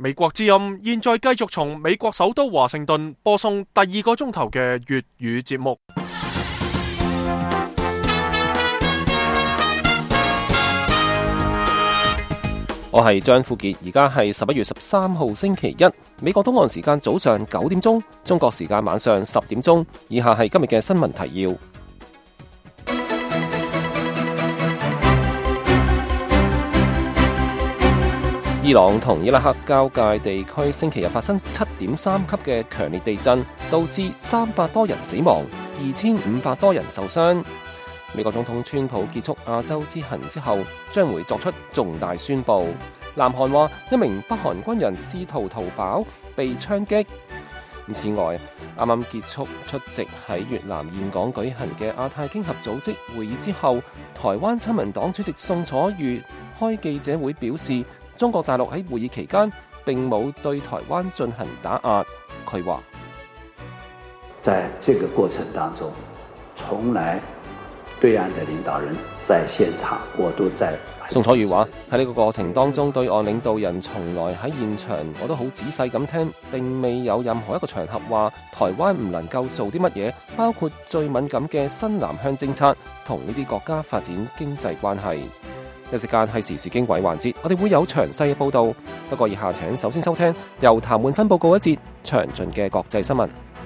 美國之音現在繼續從美國首都華盛頓播送第2個鐘頭嘅粵語節目。 我係張富傑，而家係11月13號星期一，美國東岸時間早上9點鐘，中國時間晚上10點鐘。以下係今日嘅新聞提要。伊朗同伊拉克交界地區星期日發生7.3級嘅強烈地震，導致300多人死亡，2500多人受傷。美國總統川普結束亞洲之行之後，將會作出重大宣佈。南韓話一名北韓軍人試圖逃跑被槍擊。此外，啱啱結束出席喺越南峴港舉行嘅亞太經合組織會議之後，台灣親民黨主席宋楚瑜開記者會表示，中國大陸喺會議期間並冇對台灣進行打壓。佢話： 在這個過程當中，從來對岸的領導人在現場，我都在。 宋楚瑜話喺呢個過程當中，對岸領導人從來喺現場，我都好仔細咁聽，並未有任何一個場合話台灣唔能夠做啲乜嘢，包括最敏感嘅新南向政策同呢啲國家發展經濟關係。一時間係時事經緯環節，我哋會有詳細嘅報導。不過以下請首先收聽由譚滿芬報告一節詳盡嘅國際新聞。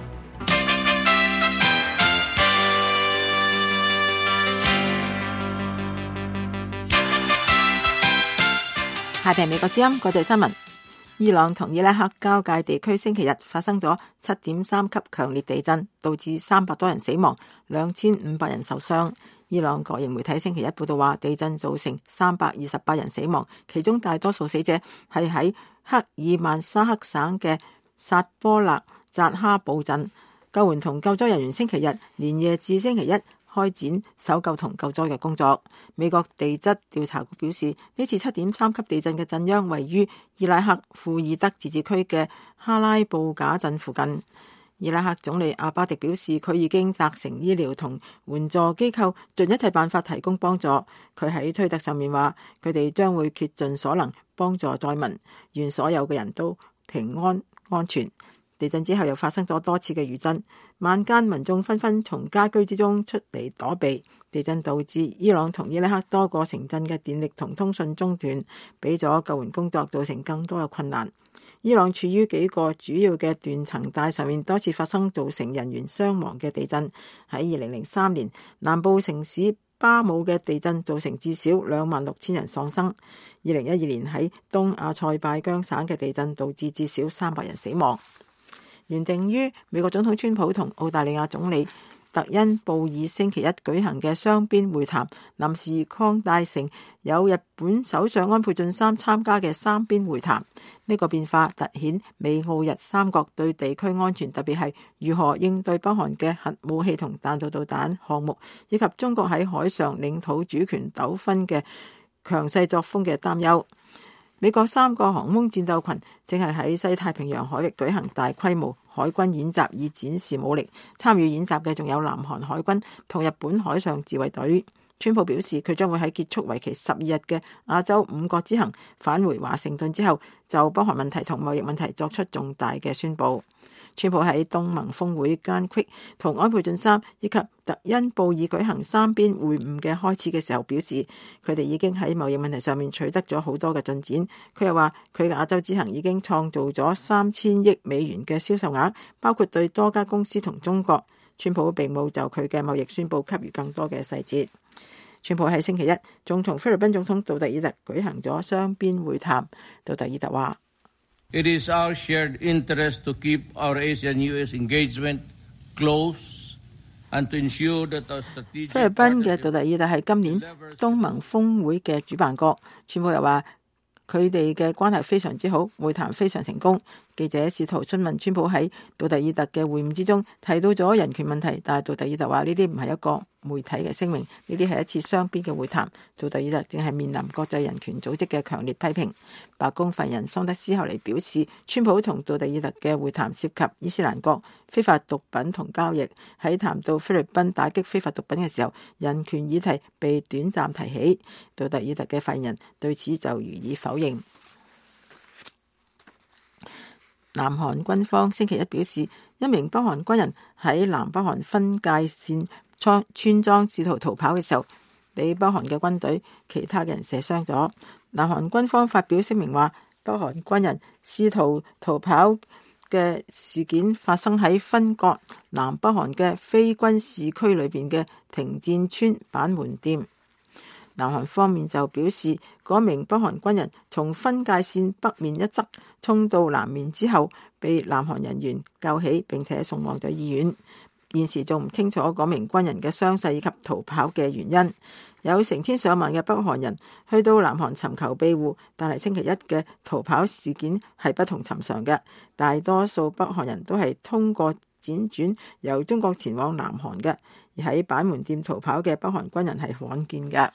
下邊美國之音國際新聞。伊朗同伊拉克交界地區星期日發生咗7.3級強烈地震，導致300多人死亡，2500人受傷。伊朗國營媒體星期一報道話，地震造成328人死亡，其中大多數死者係喺克爾曼沙克省嘅薩波勒扎哈堡鎮。救援同救災人員星期日連夜至星期一開展搜救同救災嘅工作。美國地質調查局表示，呢次7.3級地震嘅震央位於伊拉克庫爾德自治區嘅哈拉布賈鎮附近。伊拉克總理阿巴迪表示，佢已經責成醫療同援助機構盡一切辦法提供幫助。佢喺推特上面話，佢哋將會竭盡所能幫助災民，願所有嘅人都平安安全。地震之後又發生咗多次嘅餘震，晚間民眾紛紛從家居之中出嚟躲避。地震導致伊朗同伊拉克多個城鎮嘅電力同通訊中斷，俾咗救援工作造成更多嘅困難。伊朗處於幾個主要嘅斷層帶上面，多次發生造成人員傷亡嘅地震。喺2003年，南部城市巴姆嘅地震造成至少26,000人喪生。2012年喺東阿塞拜疆省嘅地震導致至少300人死亡。原定於美國總統川普同澳大利亞總理特恩布爾星期一舉行嘅雙邊會談，臨時擴大成有日本首相安倍晉三參加嘅三邊會談。呢個變化凸顯美澳日三國對地區安全，特別係如何應對北韓嘅核武器同彈道導彈項目，以及中國喺海上領土主權糾紛嘅強勢作風嘅擔憂。美國3個航空戰鬥群正係喺西太平洋海域舉行大規模海軍演習，以展示武力。參與演習嘅仲有南韓海軍同日本海上自衛隊。川普表示，佢將會喺結束為期12日嘅亞洲5國之行返回華盛頓之後，就北韓問題同貿易問題作出重大嘅宣佈。川普喺東盟峰會間隙同安倍晉三以及特恩布爾舉行三邊會晤嘅開始嘅時候表示，佢哋已經喺貿易問題上面取得咗好多嘅進展。佢又話，佢嘅亞洲之行已經創造咗3000億美元嘅銷售額，包括對多家公司同中國。川普並冇就佢嘅貿易宣佈給予更多嘅細節。川普喺星期一仲同菲律賓總統杜特爾特舉行咗雙邊會談。杜特爾特話 ：It is our shared interest to keep our ASEAN-US engagement close and to ensure that our strategic。菲律賓嘅杜特爾特係今年東盟峰會嘅主辦國。川普又話，佢哋嘅關係非常之好，會談非常成功。記者試圖詢問川普喺杜特爾特嘅會晤之中提到咗人權問題，但係杜特爾特話呢啲唔係一個媒體嘅聲明，呢啲係一次雙邊嘅會談。杜特爾特正係面臨國際人權組織嘅強烈批評。白宮發言人桑德斯後嚟表示，川普同杜特爾特嘅會談涉及伊斯蘭國、非法毒品同交易。喺談到菲律賓打擊非法毒品嘅時候，人權議題被短暫提起。杜特爾特嘅發言人對此就予以否認。 南韓軍方星期一表示，一名北韓軍人喺南北韓分界線村莊試圖逃跑嘅時候，被北韓嘅軍隊其他人射傷咗。南韓軍方發表聲明話，北韓軍人試圖逃跑嘅事件發生喺分割南北韓嘅非軍事區裏邊嘅停戰村板門店。南韓方面就表示，嗰名北韓軍人從分界線北面一側衝到南面之後，被南韓人員救起並且送往咗醫院。現時仲唔清楚嗰名軍人嘅傷勢以及逃跑嘅原因。有成千上萬嘅北韓人去到南韓尋求庇護，但係星期一嘅逃跑事件係不同尋常嘅。大多數北韓人都係通過輾轉由中國前往南韓嘅，而喺板門店逃跑嘅北韓軍人係罕見嘅。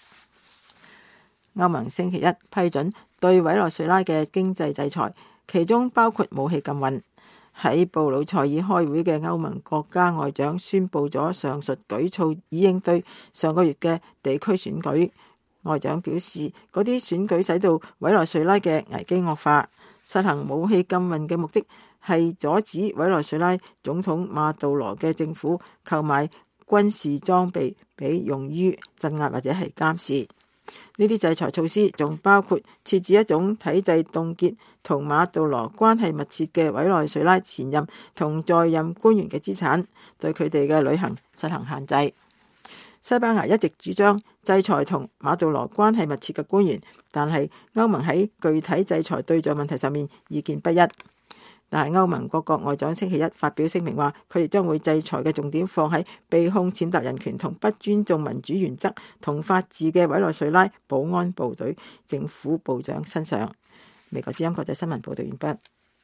歐盟星期一批准對委內瑞拉嘅經濟制裁，其中包括武器禁運。喺布魯塞爾開會嘅歐盟國家外長宣布咗上述舉措，以應對上個月嘅地區選舉。外長表示，嗰啲選舉使到委內瑞拉嘅危機惡化。實行武器禁運嘅目的係阻止委內瑞拉總統馬杜羅嘅政府購買軍事裝備俾用於鎮壓或者係監視。呢啲制裁措施仲包括設置一種體制，凍結同馬杜羅關係密切嘅委內瑞拉前任同在任官員嘅資產，對佢哋嘅旅行實行限制。西班牙一直主張制裁同馬杜羅關係密切嘅官員，但係歐盟喺具體制裁對象問題上面意見不一。但係歐盟各國外長星期一發表聲明話，佢哋將會制裁嘅重點放喺被控踐踏人權同不尊重民主原則同法治嘅委內瑞拉保安部隊政府部長身上。美國之音國際新聞報道完畢。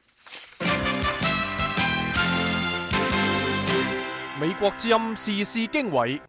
美國之音時事經緯，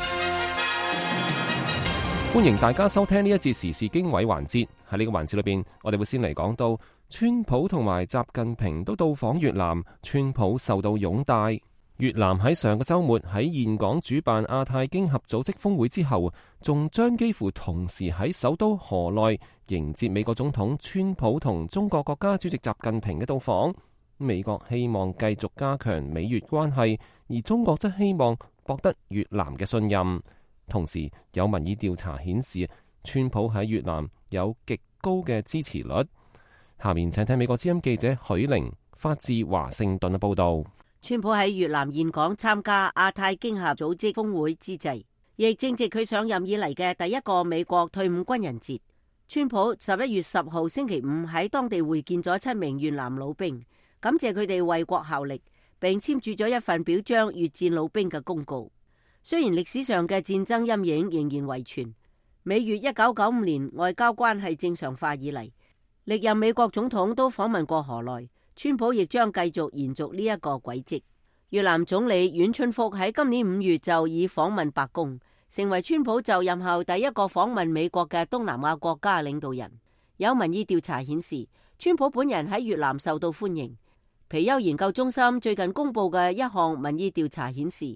歡迎大家收聽呢一節時事經緯環節。喺呢個環節裏邊，我哋會先嚟講到川普同埋習近平都到訪越南，川普受到擁戴。越南喺上個週末喺峴港主辦亞太經合組織峰會之後，仲將幾乎同時喺首都河內迎接美國總統川普同中國國家主席習近平嘅到訪。美國希望繼續加強美越關係，而中國則希望博得越南嘅信任。同時有民意調查顯示，川普喺越南有極高嘅支持率。下面請聽美國之音記者許玲發自華盛頓嘅報道。 川普喺越南峴港參加亞太經合組織峰會之際，亦正值佢上任以嚟嘅第一個美國退伍軍人節。川普11月10號星期五喺當地會見咗7名越南老兵，感謝佢哋為國效力，並簽署咗一份表彰越戰老兵嘅公告。雖然歷史上嘅戰爭陰影仍然遺存，美越1995年外交關係正常化以嚟，歷任美國總統都訪問過河內，川普亦將繼續延續呢一個軌跡。越南總理阮春福喺今年5月就已訪問白宮，成為川普就任後第一個訪問美國嘅東南亞國家領導人。有民意調查顯示，川普本人喺越南受到歡迎。皮尤研究中心最近公布嘅一項民意調查顯示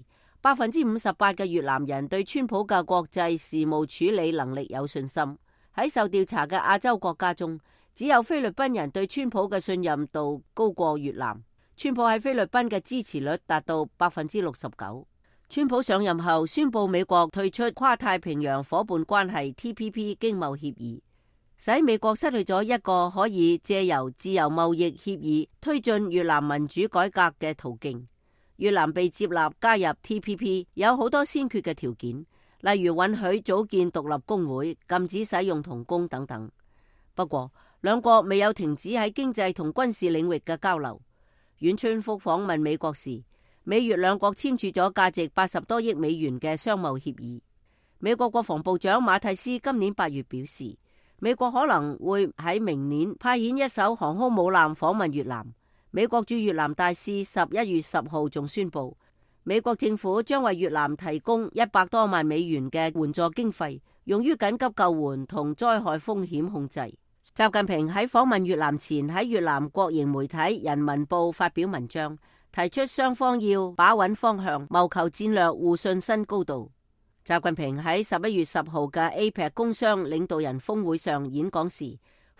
，58%嘅越南人對川普嘅國際事務處理能力有信心。喺受調查嘅亞洲國家中，只有菲律賓人對川普嘅信任度高過越南。川普喺菲律賓嘅支持率達到69%。川普上任後宣布美國退出跨太平洋夥伴關係 TPP 經貿協議，使美國失去咗一個可以借由自由貿易協議推進越南民主改革嘅途徑。越南被接納加入 TPP 有好多先決嘅條件，例如允許組建獨立工會、禁止使用童工等等。不過兩國未有停止喺經濟同軍事領域嘅交流。阮春福訪問美國時，美越兩國簽署咗價值80多億美元嘅商貿協議。美國國防部長馬蒂斯今年8月表示，美國可能會喺明年派遣一艘航空母艦訪問越南。美國駐越南大使11月10號仲宣布，美國政府將為越南提供100多萬美元嘅援助經費，用於緊急救援同災害風險控制。習近平喺訪問越南前喺越南國營媒體《人民報》發表文章，提出雙方要把穩方向，謀求戰略互信新高度。習近平喺11月10號嘅 APEC 工商領導人峰會上演講時，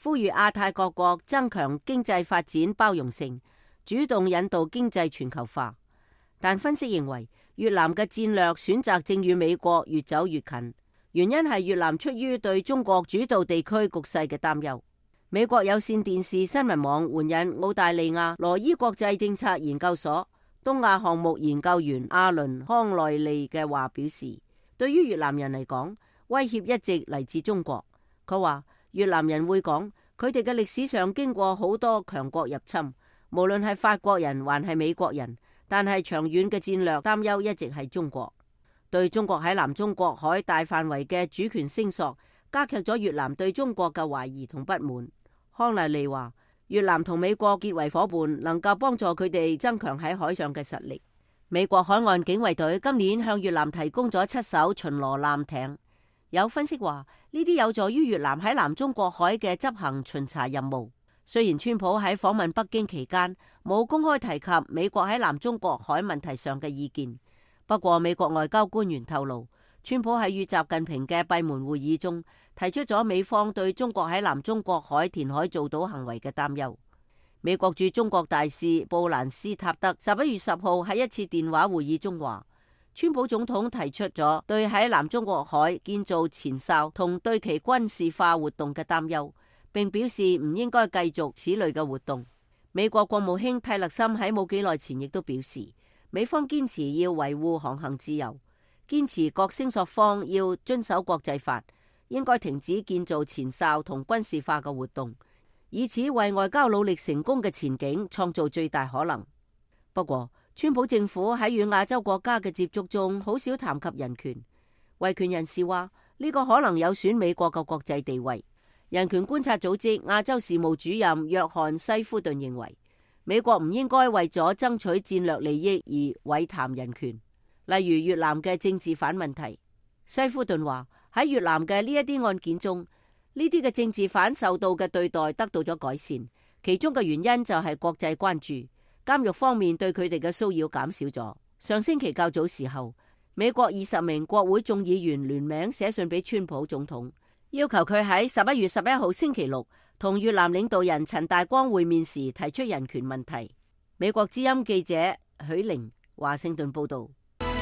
呼籲亞太各國增強經濟發展包容性，主動引導經濟全球化。但分析認為，越南嘅戰略選擇正與美國越走越近，原因係越南出於對中國主導地區局勢嘅擔憂。美國有線電視新聞網援引澳大利亞羅伊國際政策研究所東亞項目研究員阿倫康內利嘅話表示，對於越南人嚟講，威脅一直嚟自中國。佢話越南人會講，佢哋嘅歷史上經過好多強國入侵，無論係法國人還係美國人，但係長遠嘅戰略擔憂一直係中國。對中國喺南中國海大範圍嘅主權聲索，加劇咗越南對中國嘅懷疑同不滿。康麗利話，越南同美國結為夥伴，能夠幫助佢哋增強喺海上嘅實力。美國海岸警衛隊今年向越南提供咗7艘巡邏艦艇。有分析話，呢啲有助於越南喺南中國海嘅執行巡查任務。雖然川普喺訪問北京期間冇公開提及美國喺南中國海問題上嘅意見，不過美國外交官員透露，川普喺與習近平嘅閉門會議中提出咗美方對中國喺南中國海填海造島行為嘅擔憂。美國駐中國大使布蘭斯塔德11月10號喺一次電話會議中話，川普總統提出咗對喺南中國海建造前哨同對其軍事化活動嘅擔憂，並表示唔應該繼續此類嘅活動。美國國務卿蒂勒森喺冇幾耐前亦都表示，美方堅持要維護航行自由，堅持各聲索方要遵守國際法，應該停止建造前哨同軍事化嘅活動，以此為外交努力成功嘅前景創造最大可能。不過，川普政府喺與亞洲國家嘅接觸中，好少談及人權。維權人士話，呢個可能有損美國嘅國際地位。人權觀察組織亞洲事務主任約翰西夫頓認為，美國唔應該為咗爭取戰略利益而毀談人權，例如越南嘅政治犯問題。西夫頓話，喺越南嘅呢一啲案件中，呢啲嘅政治犯受到嘅對待得到咗改善，其中嘅原因就係國際關注，監獄方面對佢哋嘅騷擾減少咗。上星期較早時候，美國20名國會眾議員聯名寫信俾川普總統，要求佢喺11月11號星期六同越南領導人陳大光會面時提出人權問題。美國之音記者許玲華盛頓報道。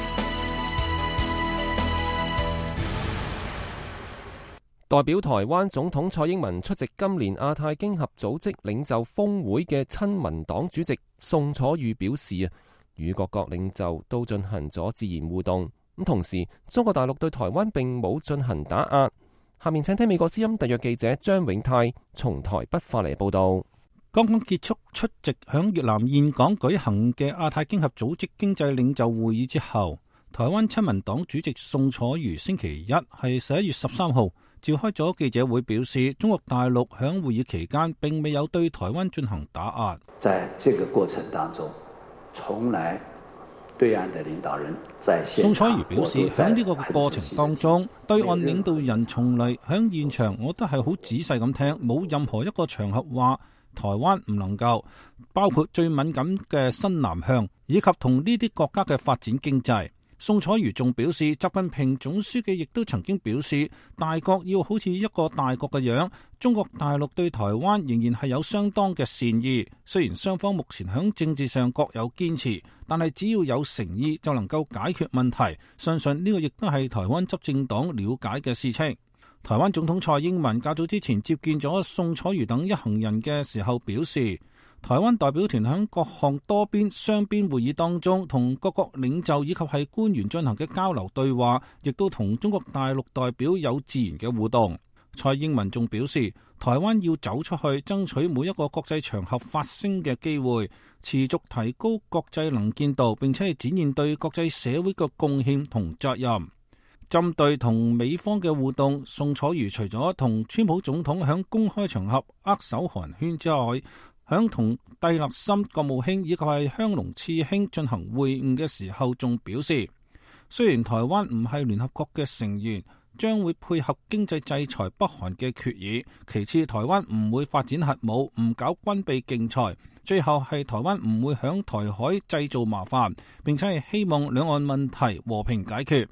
代表台灣總統蔡英文出席今年亞太經合組織領袖峰會嘅親民黨主席宋楚瑜表示與各國領袖都進行咗自然互動。咁同時，中國大陸對台灣並冇進行打壓。下面請聽美國之音特約記者張永泰從台北發嚟報道。 剛剛結束出席響越南峴港舉行嘅亞太經合組織經濟領袖會議之後，台灣親民黨主席宋楚瑜星期一係11月13號召開咗記者會，表示中國大陸響會議期間並未有對台灣進行打壓。 在這個過程當中，從來對岸的領導人在現場， 宋楚瑜表示響呢個過程當中，對岸領導人從嚟響現場，我都係好仔細咁聽，冇任何一個場合話台灣唔能夠，包括最敏感嘅新南向，以及同呢啲國家嘅發展經濟。宋楚瑜仲表示，習近平總書記亦都曾經表示，大國要好似一個大國嘅樣。中國大陸對台灣仍然係有相當嘅善意，雖然雙方目前喺政治上各有堅持，但係只要有誠意就能夠解決問題。相信呢個亦都係台灣執政黨了解嘅事情。台灣總統蔡英文較早之前接見咗宋楚瑜等一行人嘅時候表示，台灣代表團喺各項多邊、雙邊會議當中，同各國領袖以及係官員進行嘅交流對話，亦都同中國大陸代表有自然嘅互動。蔡英文仲表示，台灣要走出去，爭取每一個國際場合發聲嘅機會，持續提高國際能見度，並且係展現對國際社會嘅貢獻同責任。針對同美方嘅互動，宋楚瑜除咗同川普總統喺公開場合握手寒暄之外，響同蒂勒森國務卿以及係香農次卿進行會晤嘅時候，仲表示，雖然台灣唔係聯合國嘅成員，將會配合經濟制裁北韓嘅決議。其次，台灣唔會發展核武，唔搞軍備競賽。最後係台灣唔會響台海製造麻煩，並且係希望兩岸問題和平解決。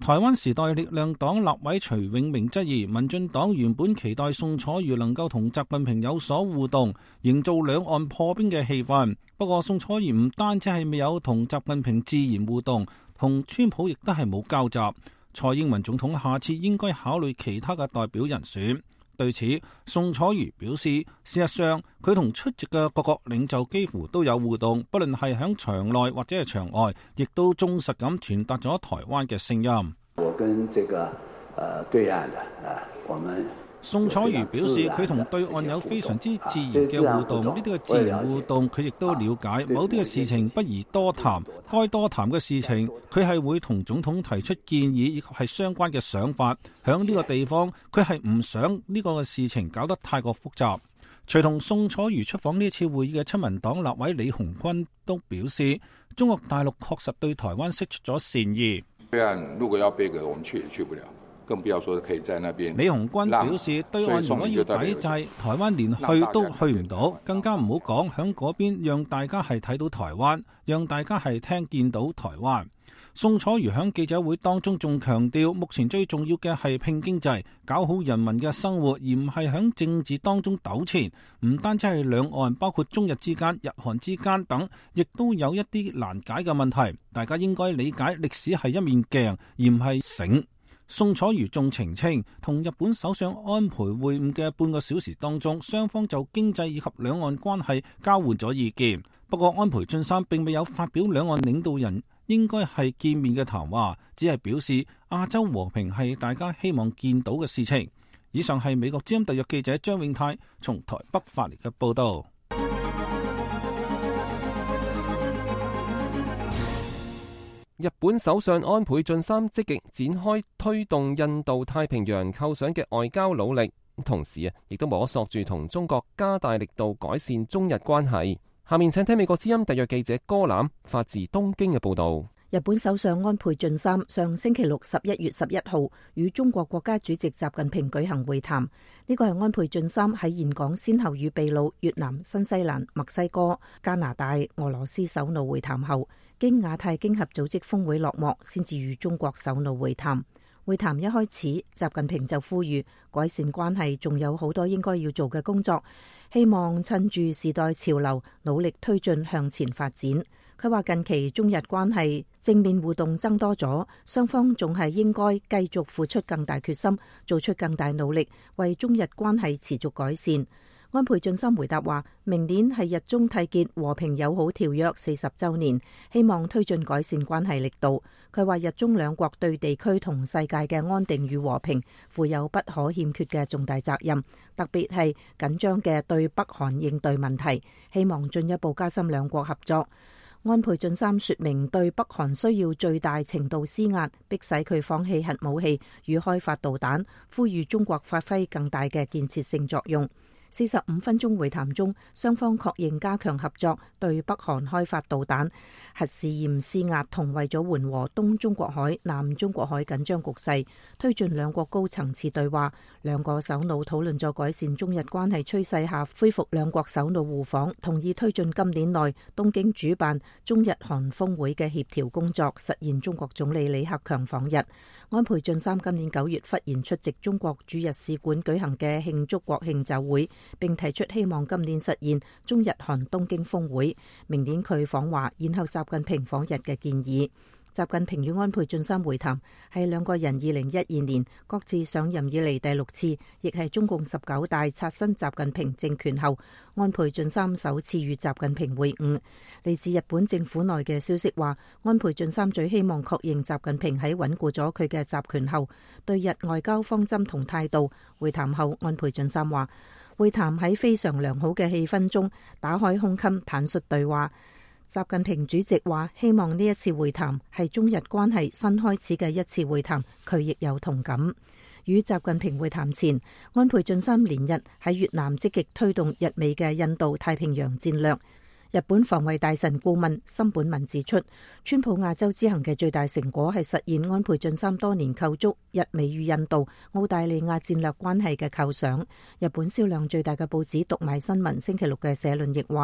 台灣時代力量黨立委徐永明質疑，民進黨原本期待宋楚瑜能夠同習近平有所互動，營造兩岸破冰嘅氣氛。不過宋楚瑜唔單止係未有同習近平自然互動，同川普亦都係冇交集。蔡英文總統下次應該考慮其他嘅代表人選。對此，宋楚瑜表示，事實上佢同出席嘅各國領袖幾乎都有互動，不論係響場內或者係場外，亦都忠實咁傳達咗台灣嘅聲音。 我跟這個對岸的我們宋楚瑜表示，佢同對岸有非常之自然嘅互動，呢啲嘅自然互動佢亦都了解。某啲嘅事情不宜多談，該多談嘅事情佢係會同總統提出建議，亦係相關嘅想法。響呢個地方，佢係唔想呢個嘅事情搞得太過複雜。隨同宋楚瑜出訪呢次會議嘅親民黨立委李鴻鈞都表示，中國大陸確實對台灣釋出咗善意。 對岸如果要杯葛，我們去也去不了。更不要說可以在那邊。 李鴻鈞表示，對岸如果要抵制，台灣連去都去唔到，更加唔好講響嗰邊讓大家係睇到台灣，讓大家係聽見到台灣。宋楚瑜響記者會當中仲強調，目前最重要嘅係拼經濟，搞好人民嘅生活，而唔係響政治當中糾纏。唔單止係兩岸，包括中日之間、日韓之間等，亦都有一啲難解嘅問題。大家應該理解歷史係一面鏡，而唔係繩。宋楚瑜仲澄清，同日本首相安倍會晤嘅半個小時當中，雙方就經濟以及兩岸關係交換咗意見。不過安倍晉三並未有發表兩岸領導人應該係見面嘅談話，只係表示亞洲和平係大家希望見到嘅事情。以上係美國之音特約記者張永泰從台北發嚟嘅報道。 日本首相安倍晉三積極展開推動印度太平洋構想嘅外交努力，同時亦都摸索住同中國加大力度改善中日關係。下面請聽美國之音特約記者歌欖發自東京嘅報道。 日本首相安倍晉三上星期六11月11號與中國國家主席習近平舉行會談，呢個係安倍晉三喺峴港先後與秘魯、越南、新西蘭、墨西哥、加拿大、俄羅斯首腦會談後，經亞太經合組織峰會落幕，先至與中國首腦會談。會談一開始，習近平就呼籲改善關係仲有好多應該要做嘅工作，希望趁住時代潮流，努力推進向前發展。佢話近期中日關係正面互動增多咗，雙方仲係應該繼續付出更大決心，做出更大努力，為中日關係持續改善。安倍晉三回答話，明年係日中締結和平友好條約40週年，希望推進改善關係力度。佢話日中兩國對地區同世界嘅安定與和平負有不可欠缺嘅重大責任，特別係緊張嘅對北韓應對問題，希望進一步加深兩國合作。安倍晉三說明對北韓需要最大程度施壓，迫使佢放棄核武器與開發導彈，呼籲中國發揮更大嘅建設性作用。45分鐘會談中，雙方確認加強合作，對北韓開發導彈、核試驗施壓，同為咗緩和東中國海、南中國海緊張局勢，推進兩國高層次對話。兩個首腦討論咗改善中日關係趨勢下恢復兩國首腦互訪，同意推進今年內東京主辦中日韓峰會嘅協調工作，實現中國總理李克強訪日。安倍晉三今年9月忽然出席中國駐日使館舉行嘅慶祝國慶酒會，並提出希望今年實現中日韓東京峰會，明年佢訪華，然後習近平訪日嘅建議。習近平與安倍晉三會談係兩個人2012年各自上任以嚟第6次，亦係中共19大刷新習近平政權後，安倍晉三首次與習近平會晤。嚟自日本政府內嘅消息話，安倍晉三最希望確認習近平喺穩固咗佢嘅集權後對日外交方針同態度。會談後，安倍晉三話，會談喺非常良好嘅氣氛中打開胸襟，坦率對話。習近平主席話，希望呢一次會談係中日關係新開始嘅一次會談，佢亦有同感。與習近平會談前，安倍晉三連日喺越南積極推動日美嘅印度太平洋戰略。日本防衛大臣顧問森本文指出，川普亞洲之行嘅最大成果係實現安倍晉三多年構築日美與印度、澳大利亞戰略關係嘅構想。日本銷量最大嘅報紙讀賣新聞星期六嘅社論亦話，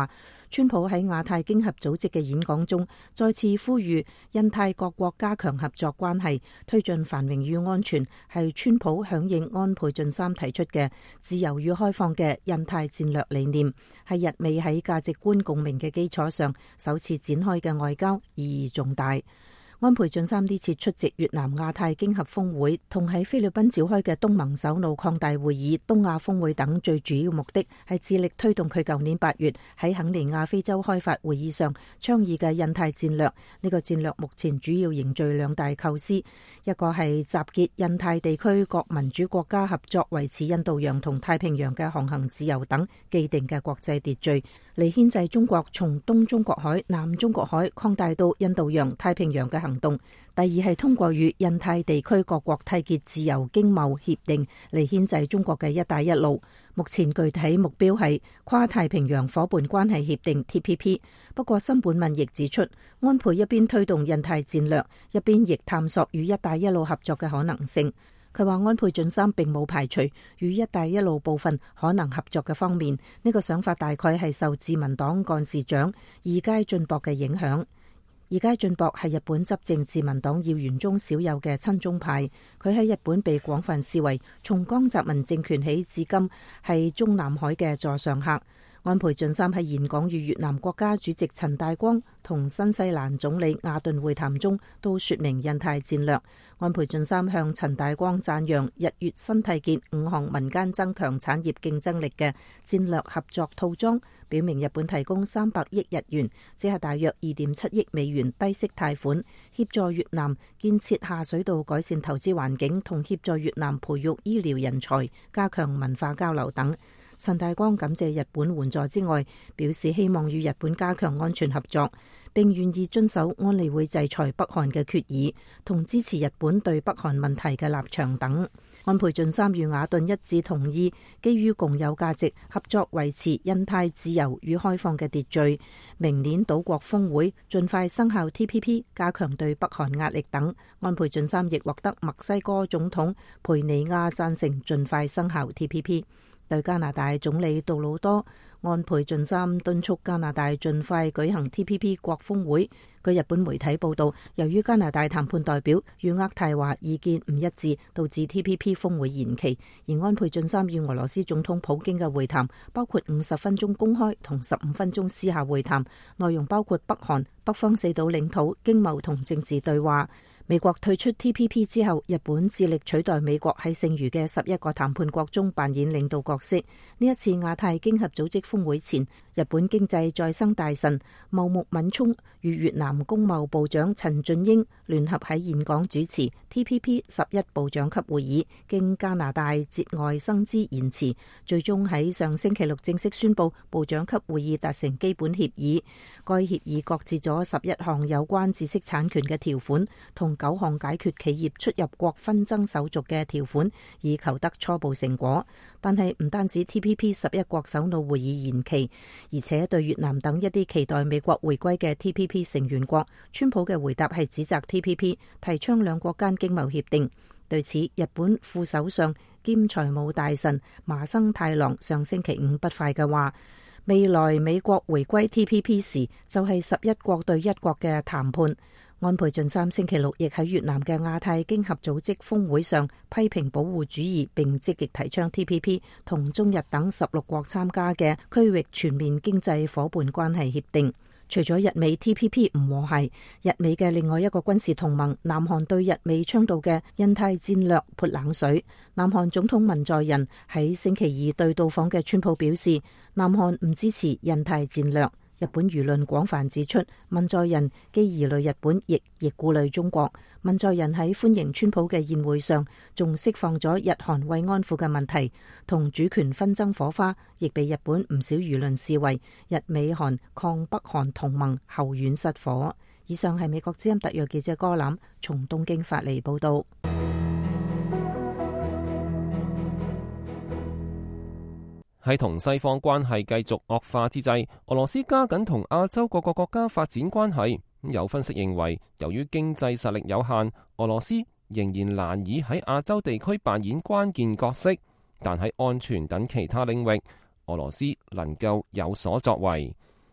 川普喺亞太經合組織嘅演講中，再次呼籲印太各國加強合作關係，推進繁榮與安全，係川普響應安倍晉三提出嘅自由與開放嘅印太戰略理念，係日美喺價值觀共鳴嘅基礎上首次展開嘅外交，意義重大。安倍晉三呢次出席越南亞太經合峰會同喺菲律賓召開嘅東盟首腦擴大會議、東亞峰會等，最主要目的係致力推動佢舊年8月喺肯尼亞非洲開發會議上倡議嘅印太戰略。呢個戰略目前主要凝聚2大構思，一個係集結印太地區各民主國家合作維持印度洋同太平洋嘅航行自由等既定嘅國際秩序，嚟牽制中國從東中國海、南中國海擴大到印度洋、太平洋嘅行動。第二係通過與印太地區各國締結自由經貿協定嚟牽制中國嘅一帶一路。目前具體目標係跨太平洋夥伴關係協定 TPP。不過森本敏亦指出，安倍一邊推動印太戰略，一邊亦探索與一帶一路合作嘅可能性。佢話安倍晉三並冇排除與一帶一路部分可能合作嘅方面，呢個想法大概係受自民黨幹事長二階俊博嘅影響。二階俊博係日本執政自民黨要員中少有嘅親中派，佢喺日本被廣泛視為從江澤民政權起至今係中南海嘅座上客。安倍晉三喺演講與越南國家主席陳大光同新西蘭總理亞頓會談中都說明印太戰略。安倍晉三向陳大光讚揚日越新締結5項民間增強產業競爭力嘅戰略合作套裝，表明日本提供300億日元，即係大約2.7億美元低息貸款，協助越南建設下水道、改善投資環境同協助越南培育醫療人才、加強文化交流等。陳大光感謝日本援助之外，表示希望與日本加強安全合作，並願意遵守安理會制裁北韓嘅決議，同支持日本對北韓問題嘅立場等。安倍晉三與亞頓一致同意，基於共有價值，合作維持印太自由與開放嘅秩序。明年島國峰會盡快生效 TPP， 加強對北韓壓力等。安倍晉三亦獲得墨西哥總統佩尼亞贊成盡快生效 TPP。對加拿大總理杜魯多，安倍晉三敦促加拿大盡快舉行 TPP 國峰會。據日本媒體報道，由於加拿大談判代表與渥太華意見唔一致，導致 TPP 峰會延期。而安倍晉三與俄羅斯總統普京嘅會談，包括50分鐘公開同15分鐘私下會談，內容包括北韓、北方四島領土、經貿同政治對話。美國退出 TPP 之後，日本致力取代美國喺剩餘嘅11個談判國中扮演領導角色。呢一次亞太經合組織峰會前，日本經濟再生大臣茂木敏充與越南工貿部長陳俊英聯合喺峴港主持 TPP 11部長級會議，經加拿大節外生枝延遲，最終喺上星期六正式宣布部長級會議達成基本協議。該協議擱置咗11項有關知識產權嘅條款，同9項解決企業出入國紛爭手續嘅條款，以求得初步成果。但係唔單止 TPP 11國首腦會議延期，而且對越南等一啲期待美國回歸嘅 TPP 成員國，川普嘅回答係指責 TPP 提倡兩國間經貿協定。對此，日本副首相兼財務大臣麻生太郎上星期五不快嘅話，未來美國回歸 TPP 時就係11國對1國嘅談判。安倍晉三星期六亦喺越南嘅亞太經合組織峰會上批評保護主義，並積極提倡 TPP 同中日等16國參加嘅區域全面經濟夥伴關係協定。除咗日美 TPP 唔和諧，日美嘅另外一個軍事同盟南韓對日美倡導嘅印太戰略潑冷水。南韓總統文在寅喺星期二對到訪嘅川普表示，南韓唔支持印太戰略。日本輿論廣泛指出，文在寅既疑慮日本，亦顧慮中國。文在寅喺歡迎川普嘅宴會上，仲釋放咗日韓慰安婦嘅問題同主權紛爭火花，亦被日本唔少輿論視為日美韓抗北韓同盟後院失火。以上係美國之音特約記者柯欖從東京發嚟報道。 喺同西方關係繼續惡化之際，俄羅斯加緊同亞洲各個國家發展關係。有分析認為，由於經濟實力有限，俄羅斯仍然難以喺亞洲地區扮演關鍵角色，但喺安全等其他領域，俄羅斯能夠有所作為。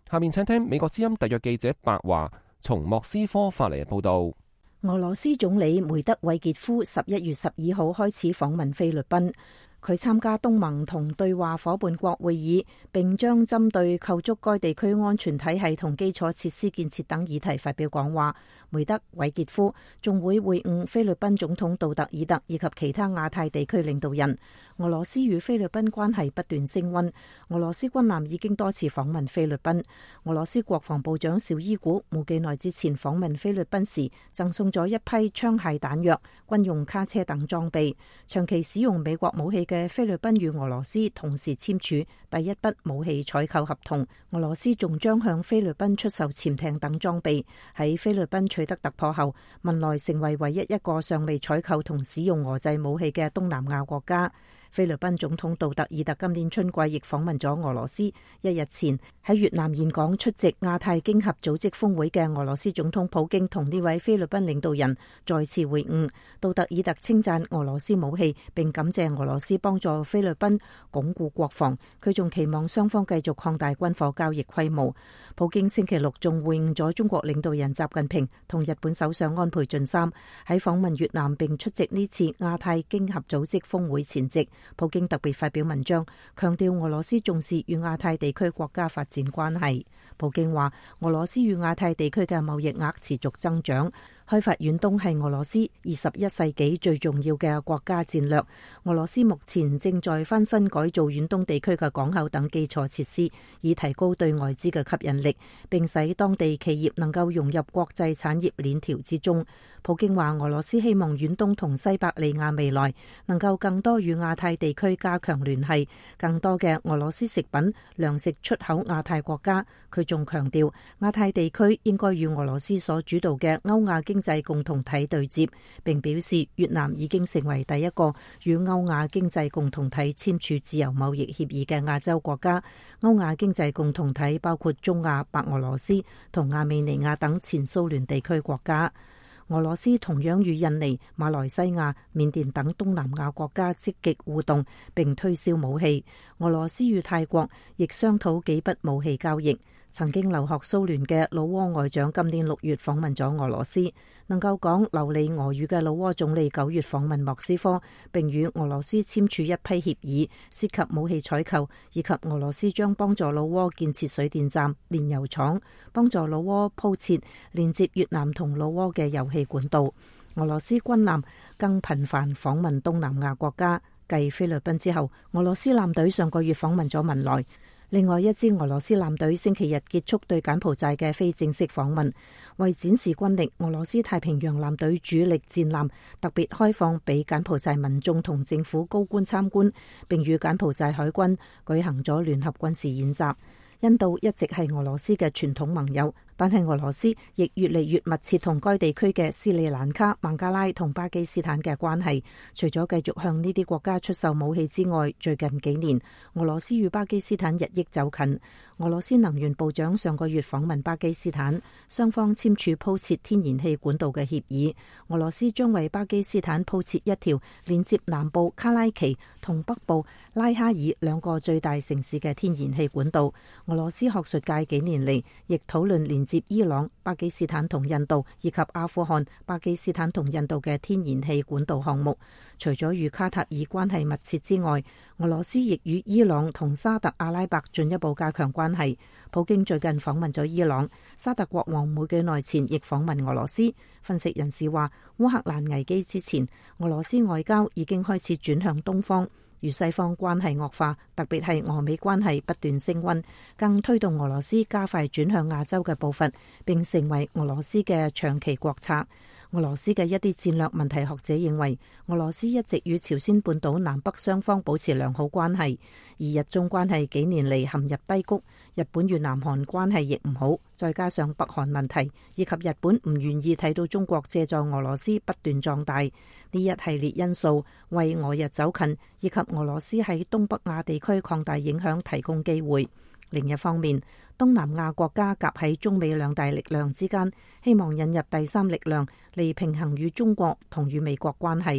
下面請聽美國之音特約記者白華從莫斯科發嚟嘅報道。 俄羅斯總理梅德韋傑夫11月12號開始訪問菲律賓。佢參加東盟同對話夥伴國會議，並將針對構築該地區安全體系同基礎設施建設等議題發表講話。梅德韋傑夫仲會會晤菲律賓總統杜特爾特以及其他亞太地區領導人。俄羅斯與菲律賓關係不斷升溫，俄羅斯軍艦已經多次訪問菲律賓。俄羅斯國防部長紹伊古冇幾耐之前訪問菲律賓時，贈送咗一批槍械彈藥、軍用卡車等裝備。長期使用美國武器嘅菲律賓與俄羅斯同時簽署第一筆武器採購合同。俄羅斯仲將向菲律賓出售潛艇等裝備。喺菲律賓取得突破後，文萊成為唯一一個尚未採購同使用俄製武器嘅東南亞國家。菲律賓總統杜特爾特今年春季亦訪問咗俄羅斯。一日前喺越南峴港出席亞太經合組織峰會嘅俄羅斯總統普京同呢位菲律賓領導人再次會晤。杜特爾特稱讚俄羅斯武器，並感謝俄羅斯幫助菲律賓鞏固國防。佢仲期望雙方繼續擴大軍火交易規模。普京星期六仲會晤咗中國領導人習近平同日本首相安倍晉三。喺訪問越南並出席呢次亞太經合組織峰會前夕，普京特別發表文章，強調俄羅斯重視與亞太地區國家發展關係。普京話，俄羅斯與亞太地區嘅貿易額持續增長。開發遠東係俄羅斯21世紀最重要嘅國家戰略。俄羅斯目前正在翻新改造遠東地區嘅港口等基礎設施，以提高對外資嘅吸引力，並使當地企業能夠融入國際產業鏈條之中。普京話，俄羅斯希望遠東同西伯利亞未來能夠更多與亞太地區加強聯繫，更多嘅俄羅斯食品、糧食出口亞太國家。佢仲強調，亞太地區應該與俄羅斯所主導嘅歐亞經濟共同體對接，並表示越南已經成為第一個與歐亞經濟共同體簽署自由貿易協議嘅亞洲國家。歐亞經濟共同體包括中亞、白俄羅斯同亞美尼亞等前蘇聯地區國家。俄羅斯同樣與印尼、馬來西亞、緬甸等東南亞國家積極互動並推銷武器。俄羅斯與泰國亦商討幾筆武器交易。曾經留學蘇聯嘅老撾外長今年6月訪問咗俄羅斯。能夠講流利俄語嘅老撾總理9月訪問莫斯科，並與俄羅斯簽署一批協議，涉及武器採購，以及俄羅斯將幫助老撾建設水電站、煉油廠，幫助老撾鋪設連接越南同老撾嘅油氣管道。俄羅斯軍艦更頻繁訪問東南亞國家，繼菲律賓之後，俄羅斯艦隊上個月訪問咗文萊。另外一支俄羅斯艦隊星期日結束對柬埔寨嘅非正式訪問，為展示軍力，俄羅斯太平洋艦隊主力戰艦特別開放俾柬埔寨民眾同政府高官參觀，並與柬埔寨海軍舉行咗聯合軍事演習。印度一直係俄羅斯嘅傳統盟友，但係俄羅斯亦越嚟越密切同該地區嘅斯里蘭卡、孟加拉同巴基斯坦嘅關係。除咗繼續向呢啲國家出售武器之外，最近幾年俄羅斯與巴基斯坦日益走近。俄羅斯能源部長上個月訪問巴基斯坦，雙方簽署鋪設天然氣管道嘅協議。俄羅斯將為巴基斯坦鋪設一條連接南部卡拉奇同北部拉哈爾兩個最大城市嘅天然氣管道。俄羅斯學術界幾年嚟亦討論連接伊朗、巴基斯坦同印度以及阿富汗、巴基斯坦同印度嘅天然氣管道項目。除咗與卡塔爾關係密切之外，俄羅斯亦與伊朗同沙特阿拉伯進一步加強關係。普京最近訪問咗伊朗，沙特國王冇幾耐前亦訪問俄羅斯。分析人士話，烏克蘭危機之前，俄羅斯外交已經開始轉向東方，與西方關係惡化，特別係俄美關係不斷升溫，更推動俄羅斯加快轉向亞洲嘅步伐，並成為俄羅斯嘅長期國策。俄羅斯嘅一啲戰略問題學者認為，俄羅斯一直與朝鮮半島南北雙方保持良好關係，而日中關係幾年嚟陷入低谷，日本與南韓關係亦唔好，再加上北韓問題，以及日本唔願意睇到中國借助俄羅斯不斷壯大，呢一系列因素為俄日走近以及俄羅斯喺東北亞地區擴大影響提供機會。另一方面，東南亞國家夾喺中美兩大力量之間，希望引入第三力量嚟平衡與中國同與美國關係。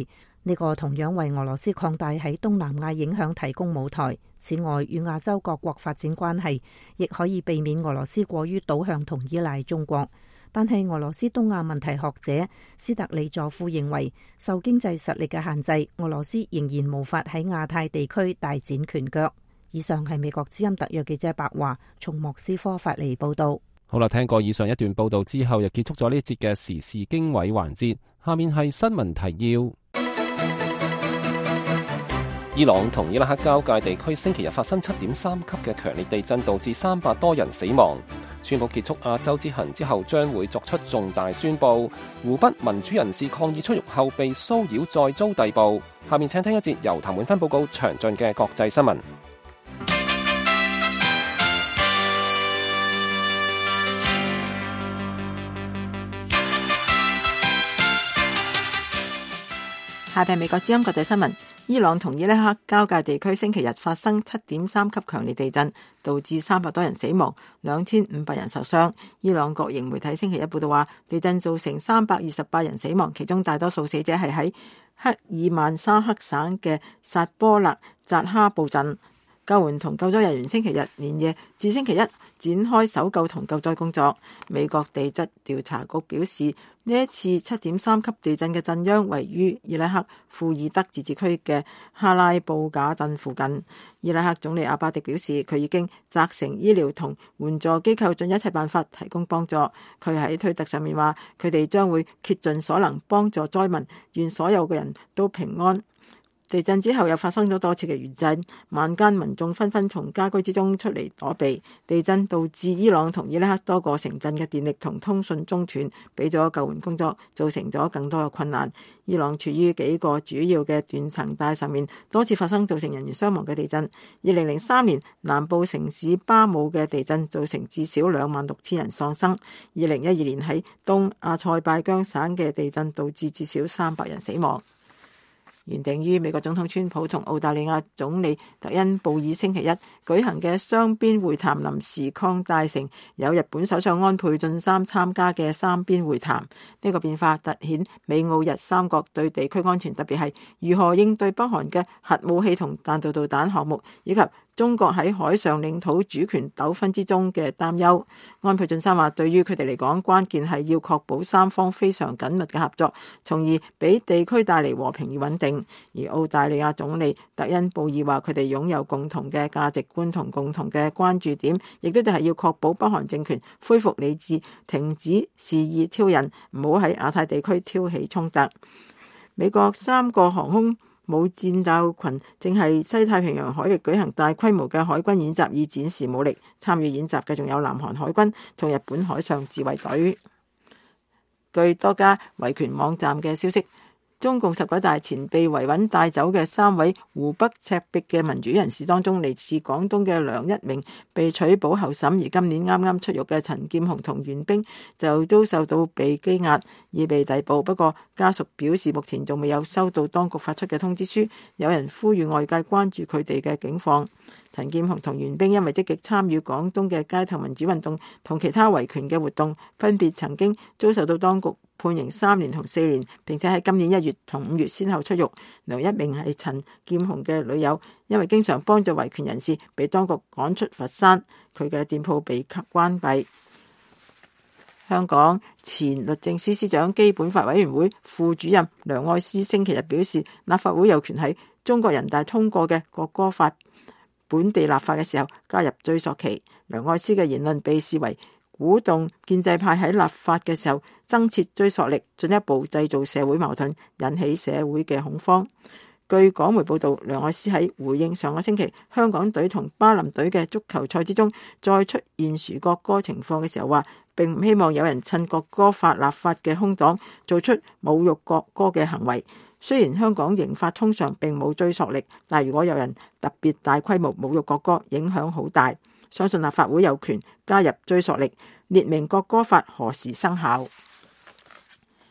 呢個同樣為俄羅斯擴大喺東南亞影響提供舞台。此外，與亞洲各國發展關係，亦可以避免俄羅斯過於倒向同依賴中國。但係俄羅斯東亞問題學者斯特里佐夫認為，受經濟實力嘅限制，俄羅斯仍然無法喺亞太地區大展拳腳。以上係美國之音特約記者白華從莫斯科發嚟報道。 好啦，聽過以上一段報道之後，又結束咗呢一節嘅時事經緯環節。下面係新聞提要。伊朗同伊拉克交界地區星期日發生7.3級嘅強烈地震，導致300多人死亡。宣布結束亞洲之行之後，將會作出重大宣布。湖北民主人士抗議出獄後被騷擾再遭逮捕。下面請聽一節由譚滿芬報告詳盡嘅國際新聞。 下邊美國之音國際新聞。伊朗同伊拉克交界地區星期日發生7.3級強烈地震，導致300多人死亡，2500人受傷。伊朗國營媒體星期一報道話，地震造成328人死亡，其中大多數死者係喺克爾曼沙克省嘅薩波勒扎哈布鎮。救援同救災人員星期日連夜至星期一展開搜救同救災工作。美國地質調查局表示，呢一次7.3級地震嘅震央位於伊拉克庫爾德自治區嘅哈拉布賈鎮附近。伊拉克總理阿巴迪表示，佢已經責成醫療同援助機構盡一切辦法提供幫助。佢喺推特上面話，佢哋將會竭盡所能幫助災民，願所有嘅人都平安。地震之後又發生咗多次嘅餘震，晚間民眾紛紛從家居之中出嚟躲避。地震導致伊朗同伊拉克多個城鎮嘅電力同通訊中斷，俾咗救援工作造成咗更多嘅困難。伊朗處於幾個主要嘅斷層帶上面，多次發生造成人員傷亡嘅地震。2003年南部城市巴姆嘅地震造成至少26,000人喪生。2012年喺東阿塞拜疆省嘅地震導致至少300人死亡。原定於美國總統川普同澳大利亞總理特恩布爾星期一舉行嘅雙邊會談臨時擴大成有日本首相安倍晉三參加嘅三邊會談。呢個變化凸顯美澳日三國對地區安全，特別係如何應對北韓嘅核武器同彈道導彈項目，以及中國喺海上領土主權糾紛之中嘅擔憂。安倍晉三話，對於佢哋嚟講，關鍵係要確保三方非常緊密嘅合作，從而俾地區帶嚟和平與穩定。而澳大利亞總理特恩布爾話，佢哋擁有共同嘅價值觀同共同嘅關注點，亦都係要確保北韓政權恢復理智，停止肆意挑釁，唔好喺亞太地區挑起衝突。美國3個航空母戰鬥群正係西太平洋海域舉行大規模嘅海軍演習，以展示武力。參與演習嘅仲有南韓海軍同日本海上自衛隊。據多家維權網站嘅消息，中共19大前被維穩帶走嘅3位湖北赤壁嘅民主人士當中，嚟自廣東嘅梁一鳴被取保候審，而今年啱啱出獄嘅陳劍雄同袁冰就都受到被羈押，已被逮捕。不過家屬表示，目前仲未有收到當局發出嘅通知書。有人呼籲外界關注佢哋嘅境況。陳劍雄同袁冰因為積極參與廣東嘅街頭民主運動同其他維權嘅活動，分別曾經遭受到當局判刑3年同4年，並且喺今年1月同5月先後出獄。梁一鳴係陳劍雄嘅女友，因為經常幫助維權人士，被當局趕出佛山，佢嘅店鋪被關閉。香港前律政司司長、基本法委員會副主任梁愛詩星期日表示，立法會有權喺中國人大通過嘅國歌法本地立法嘅時候加入追溯期。梁愛詩嘅言論被視為鼓動建制派喺立法嘅時候增設追溯力，進一步製造社會矛盾，引起社會嘅恐慌。據港媒報道，梁愛詩喺回應上個星期香港隊同巴林隊嘅足球賽之中再出現豎國歌情況嘅時候話，並唔希望有人趁國歌法立法嘅空檔做出侮辱國歌嘅行為。雖然香港刑法通常並冇追溯力，但如果有人特別大規模侮辱國歌，影響好大。相信立法會有權加入追溯力，列明國歌法何時生效。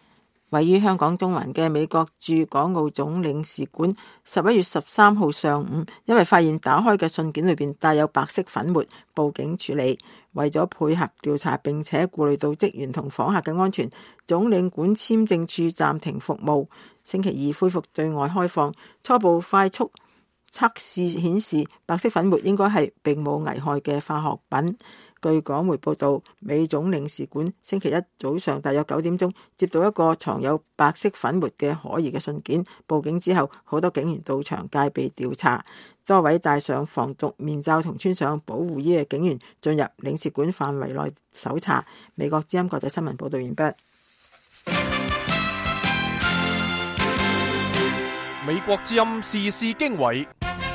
位於香港中環嘅美國駐港澳總領事館11月13號上午，因為發現打開嘅信件裏邊帶有白色粉末，報警處理。為咗配合調查並且顧慮到職員同訪客嘅安全，總領館簽證處暫停服務。星期二恢復對外開放。初步快速測試顯示，白色粉末應該係並冇危害嘅化學品。據港媒報道，美總領事館星期一早上大約9點鐘接到一個藏有白色粉末嘅可疑嘅信件，報警之後，好多警員到場戒備調查，多位戴上防毒面罩同穿上保護衣嘅警員進入領事館範圍內搜查。美國之音國際新聞報道完畢。 美國之音時事經緯。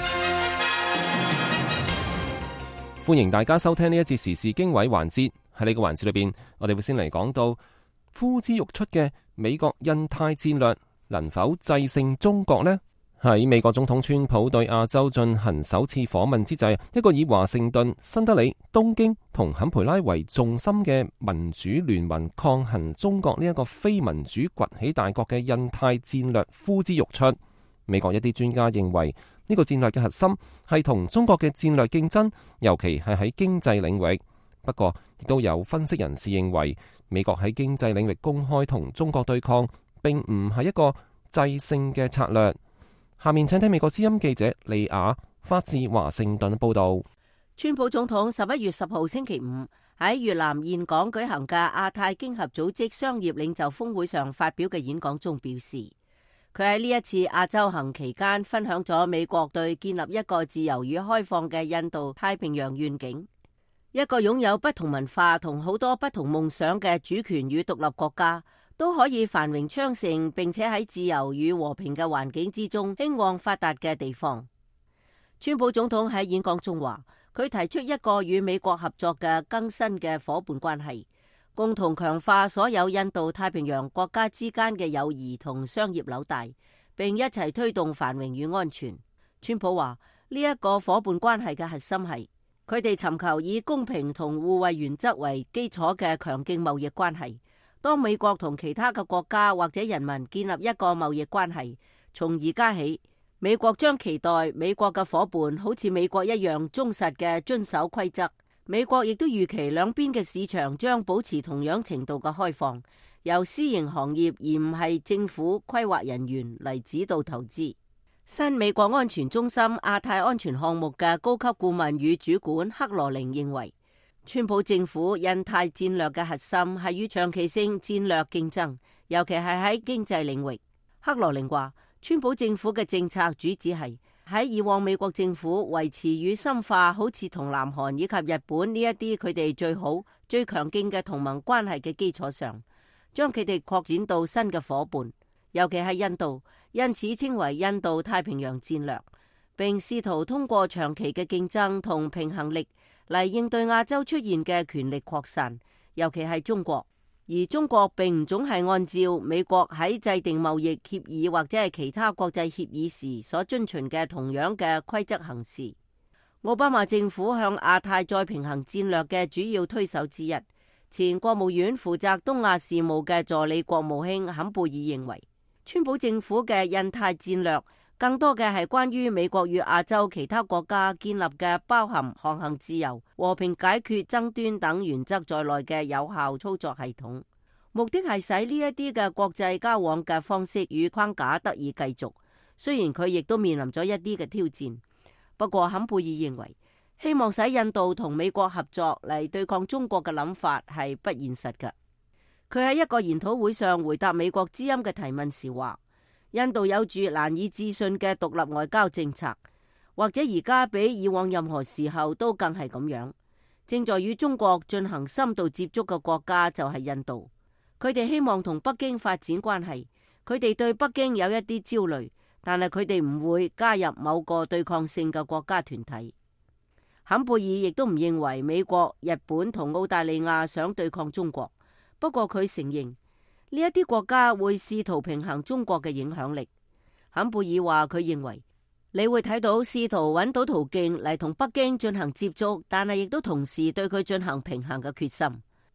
歡迎大家收聽呢一節時事經緯環節。喺呢個環節裏邊，我哋會先嚟講到呼之欲出嘅美國印太戰略能否制勝中國呢？喺美國總統川普對亞洲進行首次訪問之際，一個以華盛頓、新德里、東京同坎培拉為重心嘅民主聯盟抗衡中國呢一個非民主崛起大國嘅印太戰略呼之欲出。美國一啲專家認為，呢個戰略嘅核心係同中國嘅戰略競爭，尤其係喺經濟領域。不過，亦都有分析人士認為，美國喺經濟領域公開同中國對抗，並唔係一個制勝嘅策略。下面請聽美國之音記者利亞發自華盛頓報道。 川普總統11月10號星期五喺越南峴港舉行嘅亞太經合組織商業領袖峰會上發表嘅演講中表示，佢喺呢一次亞洲行期間分享咗美國對建立一個自由與開放嘅印度太平洋願景，一個擁有不同文化同好多不同夢想嘅主權與獨立國家都可以繁榮昌盛，並且喺自由與和平嘅環境之中興旺發達嘅地方。川普總統喺演講中話，佢提出一個與美國合作嘅更新嘅夥伴關係，共同強化所有印度太平洋國家之間嘅友誼同商業紐帶，並一齊推動繁榮與安全。川普話，呢一個夥伴關係嘅核心係佢哋尋求以公平同互惠原則為基礎嘅強勁貿易關係。當美國同其他嘅國家或者人民建立一個貿易關係，從而家起，美國將期待美國嘅夥伴好似美國一樣忠實嘅遵守規則。美國亦都預期兩邊嘅市場將保持同樣程度嘅開放，由私營行業而唔係政府規劃人員嚟指導投資。新美國安全中心亞太安全項目嘅高級顧問與主管克羅寧認為，川普政府印太戰略嘅核心係與長期性戰略競爭，尤其係喺經濟領域。克羅寧話，川普政府嘅政策主旨係喺以往美國政府維持與深化好似同南韓以及日本呢一啲佢哋最好最強勁嘅同盟關係嘅基礎上，將佢哋擴展到新嘅夥伴，尤其係印度，因此稱為印度太平洋戰略，並試圖通過長期嘅競爭同平衡力嚟應對亞洲出現嘅權力擴散，尤其係中國。而中國並唔總係按照美國喺制定貿易協議或者係其他國際協議時所遵循嘅同樣嘅規則行事。奧巴馬政府向亞太再平衡戰略嘅主要推手之一，前國務院負責東亞事務嘅助理國務卿坎貝爾認為，川普政府嘅印太戰略更多嘅係關於美國與亞洲其他國家建立嘅包含航行自由、和平解決爭端等原則在內嘅有效操作系統，目的係使呢一啲嘅國際交往嘅方式與框架得以繼續。雖然佢亦都面臨咗一啲嘅挑戰，不過坎貝爾認為，希望使印度同美國合作嚟對抗中國嘅諗法係不現實嘅。佢喺一個研討會上回答美國之音嘅提問時話，印度有住難以置信嘅獨立外交政策，或者而家比以往任何時候都更係咁樣。正在與中國進行深度接觸嘅國家就係印度，佢哋希望同北京發展關係，佢哋對北京有一啲焦慮，但係佢哋唔會加入某個對抗性嘅國家團體。坎貝爾亦都唔認為美國、日本同澳大利亞想對抗中國，不過佢承認呢一啲國家會試圖平衡中國嘅影響力。坎貝爾話，佢認為你會睇到試圖揾到途徑嚟同北京進行接觸，但係亦都同時對佢進行平衡嘅決心。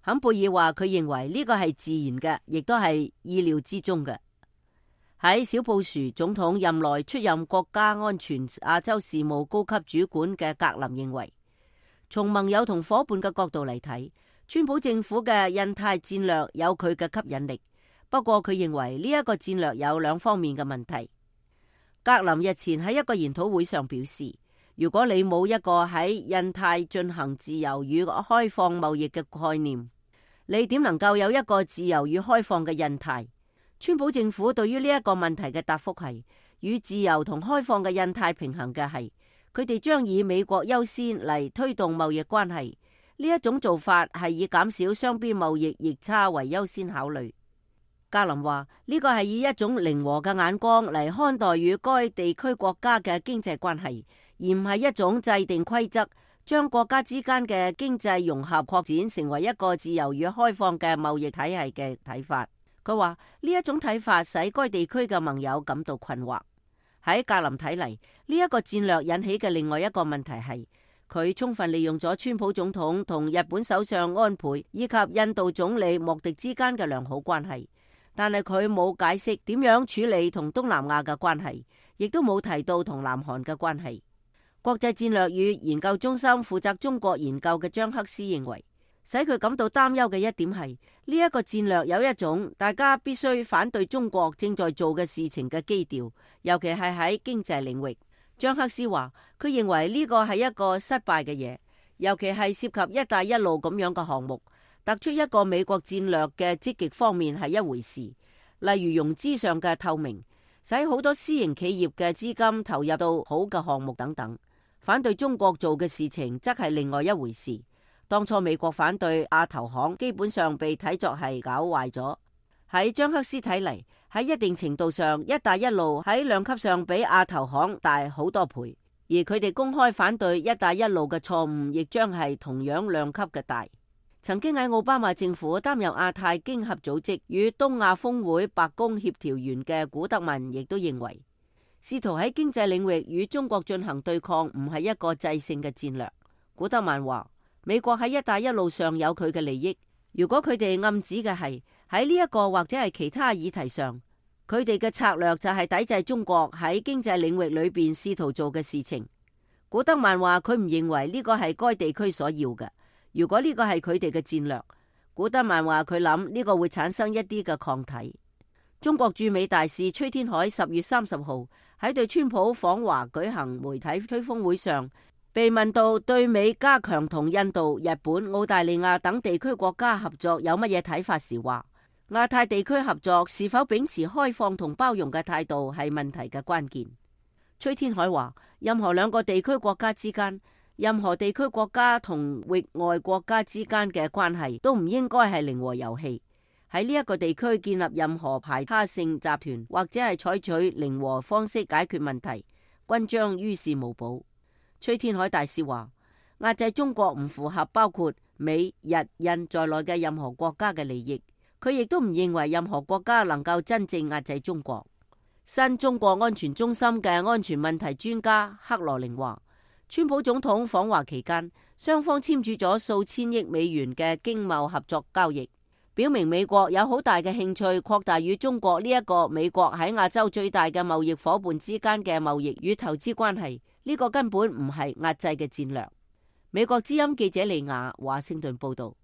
坎貝爾話佢認為呢個係自然嘅，亦都係意料之中嘅。喺小布殊總統任內出任國家安全亞洲事務高級主管嘅格林認為，從盟友同伙伴嘅角度嚟睇，川普政府嘅印太戰略有佢嘅吸引力。不過佢認為呢一個戰略有兩方面嘅問題。格林日前喺一個研討會上表示，如果你冇一個喺印太進行自由與開放貿易嘅概念，你點能夠有一個自由與開放嘅印太？川普政府對於呢一個問題嘅答覆係，與自由同開放嘅印太平衡嘅係，佢哋將以美國優先嚟推動貿易關係。呢一種做法係以減少雙邊貿易逆差為優先考慮。格林話呢個係以一種零和嘅眼光嚟看待與該地區國家嘅經濟關係，而唔係一種制定規則，將國家之間嘅經濟融合擴展成為一個自由與開放嘅貿易體系嘅睇法。佢話呢一種睇法使該地區嘅盟友感到困惑。喺格林睇嚟，呢一個戰略引起嘅另外一個問題係，佢充分利用咗川普總統同日本首相安倍以及印度總理莫迪之間嘅良好關係。但係佢冇解釋點樣處理同東南亞嘅關係，亦都冇提到同南韓嘅關係。國際戰略與研究中心負責中國研究嘅張克斯認為，使佢感到擔憂嘅一點係呢一個戰略有一種大家必須反對中國正在做嘅事情嘅基調，尤其係喺經濟領域。張克斯話佢認為呢個係一個失敗嘅嘢，尤其係涉及一帶一路咁樣嘅項目。突出一個美國戰略嘅積極方面係一回事，例如融資上嘅透明，使好多私營企業嘅資金投入到好嘅項目等等。反對中國做嘅事情則係另外一回事。當初美國反對亞投行，基本上被睇作係搞壞咗。喺張克斯睇嚟，喺一定程度上，一帶一路喺量級上比亞投行大好多倍，而佢哋公開反對一帶一路嘅錯誤，亦將係同樣量級嘅大。曾經喺奧巴馬政府擔任亞太經合組織與東亞峰會白宮協調員嘅古德曼亦都認為，試圖喺經濟領域與中國進行對抗唔係一個制勝嘅戰略。古德曼話，美國喺一帶一路上有佢嘅利益，如果佢哋暗指嘅係喺呢一個或者係其他議題上，佢哋嘅策略就係抵制中國喺經濟領域裏邊試圖做嘅事情。古德曼話佢唔認為呢個係該地區所要嘅。如果呢個係佢哋嘅戰略，古德曼話佢諗呢個會產生一啲嘅抗體。中國駐美大使崔天凱10月30號喺對川普訪華舉行媒體吹風會上，被問到對美加強同印度、日本、澳大利亞等地區國家合作有乜嘢睇法時，話亞太地區合作是否秉持開放同包容嘅態度係問題嘅關鍵。崔天凱話，任何兩個地區國家之間，任何地區國家同域外國家之間嘅關係都唔應該係零和遊戲。喺呢一個地區建立任何排他性集團或者係採取零和方式解決問題，均將於事無補。崔天凱大使話，壓制中國唔符合包括美、日、印在內嘅任何國家嘅利益。佢亦都唔認為任何國家能夠真正壓制中國。新中國安全中心嘅安全問題專家克羅寧話，川普總統訪華期間，雙方簽署咗數千億美元嘅經貿合作交易，表明美國有好大嘅興趣擴大與中國呢一個美國喺亞洲最大嘅貿易夥伴之間嘅貿易與投資關係。呢個根本唔係壓制嘅戰略。美國之音記者李雅華盛頓報道。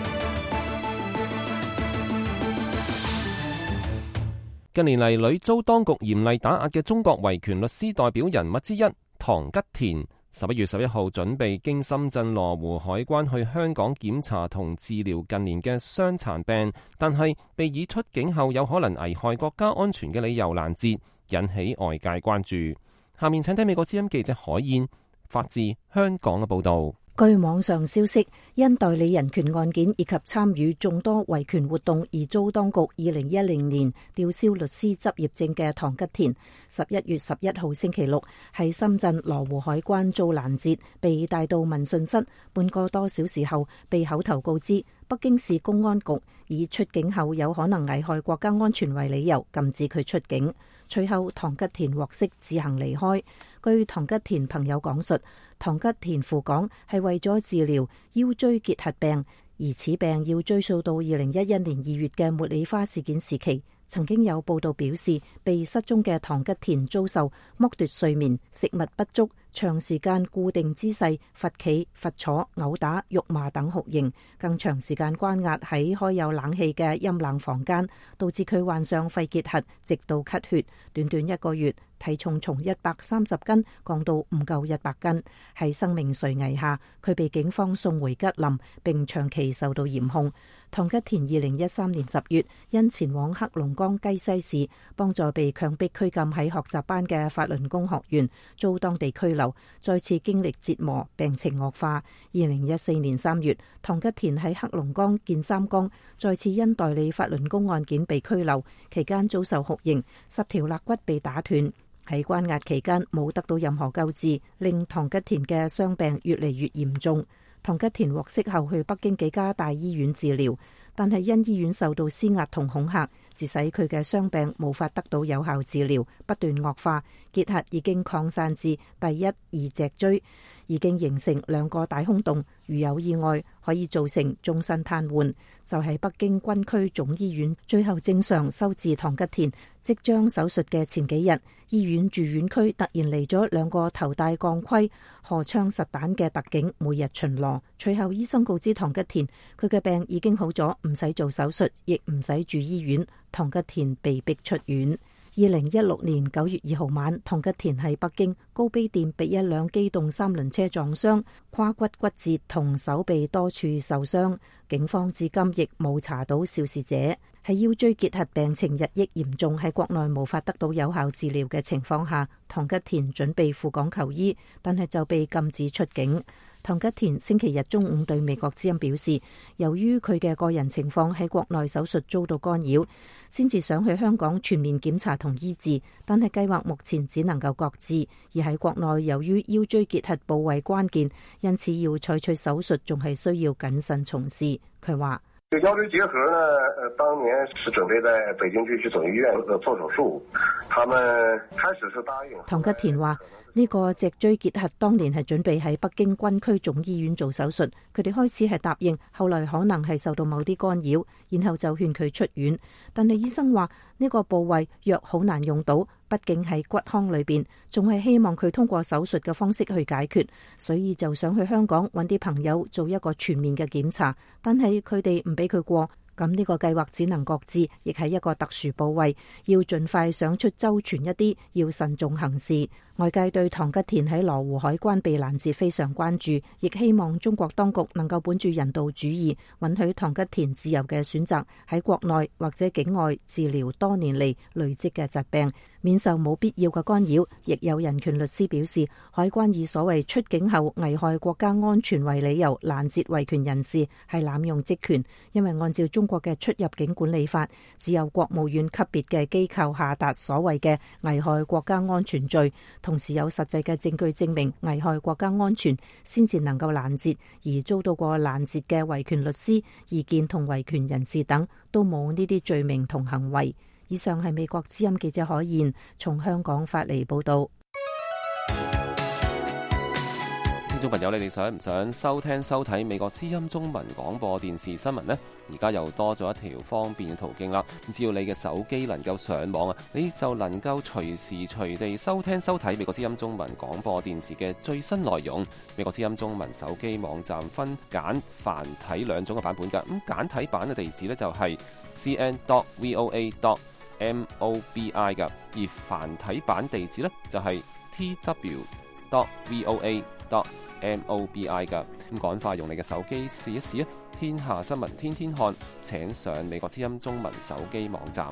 近年嚟，屢遭當局嚴厲打壓嘅中國維權律師代表人物之一唐吉田，11月11號準備經深圳羅湖海關去香港檢查同治療近年嘅傷殘病，但係被以出境後有可能危害國家安全嘅理由攔截，引起外界關注。下面請睇美國之音記者海燕發自香港嘅報道。 據網上消息，因代理人權案件以及參與眾多維權活動而遭當局2010年吊銷律師執業證嘅唐吉田，11月11號星期六喺深圳羅湖海關遭攔截，被帶到問訊室。半個多小時後，被口頭告知北京市公安局以出境後有可能危害國家安全為理由，禁止佢出境。隨後，唐吉田獲釋自行離開。據唐吉田朋友講述，唐吉田赴港係為咗治療腰椎結核病， 而此病要追溯到2011年2月嘅茉莉花事件時期。曾經有報道表示，被失蹤嘅唐吉田遭受剝奪睡眠、食物不足、長時間固定姿勢、罰企、罰坐、毆打、辱罵等酷刑，更長時間關押喺開有冷氣嘅陰冷房間，導致佢患上肺結核，直到咳血。短短1個月，體重從130斤降到唔夠100斤。喺生命垂危下，佢被警方送回吉林，並長期受到嚴控。唐吉田2013年10月因前往黑龍江雞西市幫助被強迫拘禁喺學習班嘅法輪功學員，遭當地拘留，再次經歷折磨，病情惡化。2014年3月，唐吉田喺黑龍江建三江再次因代理法輪功案件被拘留，期間遭受酷刑，10條肋骨被打斷。喺關押期間冇得到任何救治，令唐吉田嘅傷病越嚟越嚴重。唐吉田獲釋後去北京幾家大醫院治療，但係因醫院受到施壓同恐嚇，致使佢嘅傷病無法得到有效治療，不斷惡化。結核已經擴散至第1、2脊椎，已經形成2個大空洞，如有意外可以造成終身癱瘓。就喺北京軍區總醫院最後正常收治唐吉田即將手術嘅前幾日，醫院住院區突然嚟咗2個頭戴鋼盔、荷槍實彈嘅特警，每日巡邏。隨後醫生告知唐吉田，佢嘅病已經好咗，唔使做手術，亦唔使住醫院。唐吉田被逼出院。2016年9月2號晚，唐吉田喺北京高碑店被一輛機動3輪車撞傷，胯骨骨折同手臂多處受傷。警方至今亦冇查到肇事者。喺腰椎結核病情日益嚴重，喺國內無法得到有效治療嘅情況下，唐吉田準備赴港求醫，但係就被禁止出境。唐吉田星期日中午對美國之音表示，由於佢嘅個人情況喺國內手術遭到干擾，先至想去香港全面檢查同醫治，但係計劃目前只能夠擱置。而喺國內由於腰椎結核部位關鍵，因此要採取手術仲係需要謹慎從事。佢話： 腰椎結核呢，當年是準備在北京區總醫院做手術，他們開始是答應。 唐吉田話：呢個脊椎結核當年係準備喺北京軍區總醫院做手術，佢哋開始係答應，後來可能係受到某啲干擾，然後就勸佢出院。但係醫生話呢個部位藥好難用到，畢竟喺骨腔裏邊，仲係希望佢通過手術嘅方式去解決，所以就想去香港揾啲朋友做一個全面嘅檢查，但係佢哋唔俾佢過。咁呢個計劃只能擱置，亦係一個特殊部位，要盡快想出周全一啲，要慎重行事。外界對唐吉田喺羅湖海關被攔截非常關注，亦希望中國當局能夠本住人道主義，允許唐吉田自由嘅選擇，喺國內或者境外治療多年嚟累積嘅疾病，免受冇必要嘅干擾。亦有人權律師表示，海關以所謂出境後危害國家安全為理由攔截維權人士，係濫用職權，因為按照中國嘅出入境管理法，只有國務院級別嘅機構下達所謂嘅危害國家安全罪，同時有實際嘅證據證明危害國家安全，先至能夠攔截。而遭到過攔截嘅維權律師、異見同維權人士等，都冇呢啲罪名同行為。以上係美國之音記者海燕從香港發嚟報道。 聽眾朋友，你哋想唔想收聽收睇美國之音中文廣播電視新聞呢？而家又多咗一條方便嘅途徑啦！只要你嘅手機能夠上網啊，你就能夠隨時隨地收聽收睇美國之音中文廣播電視嘅最新內容。美國之音中文手機網站分簡繁體2種嘅版本㗎。咁簡體版嘅地址呢，就係 cn.voa.mobi 㗎，而繁體版地址呢，就係 tw.voa.mobi 噶。咁趕快用你嘅手機試一試啊！天下新聞天天看，請上美國之音中文手機網站。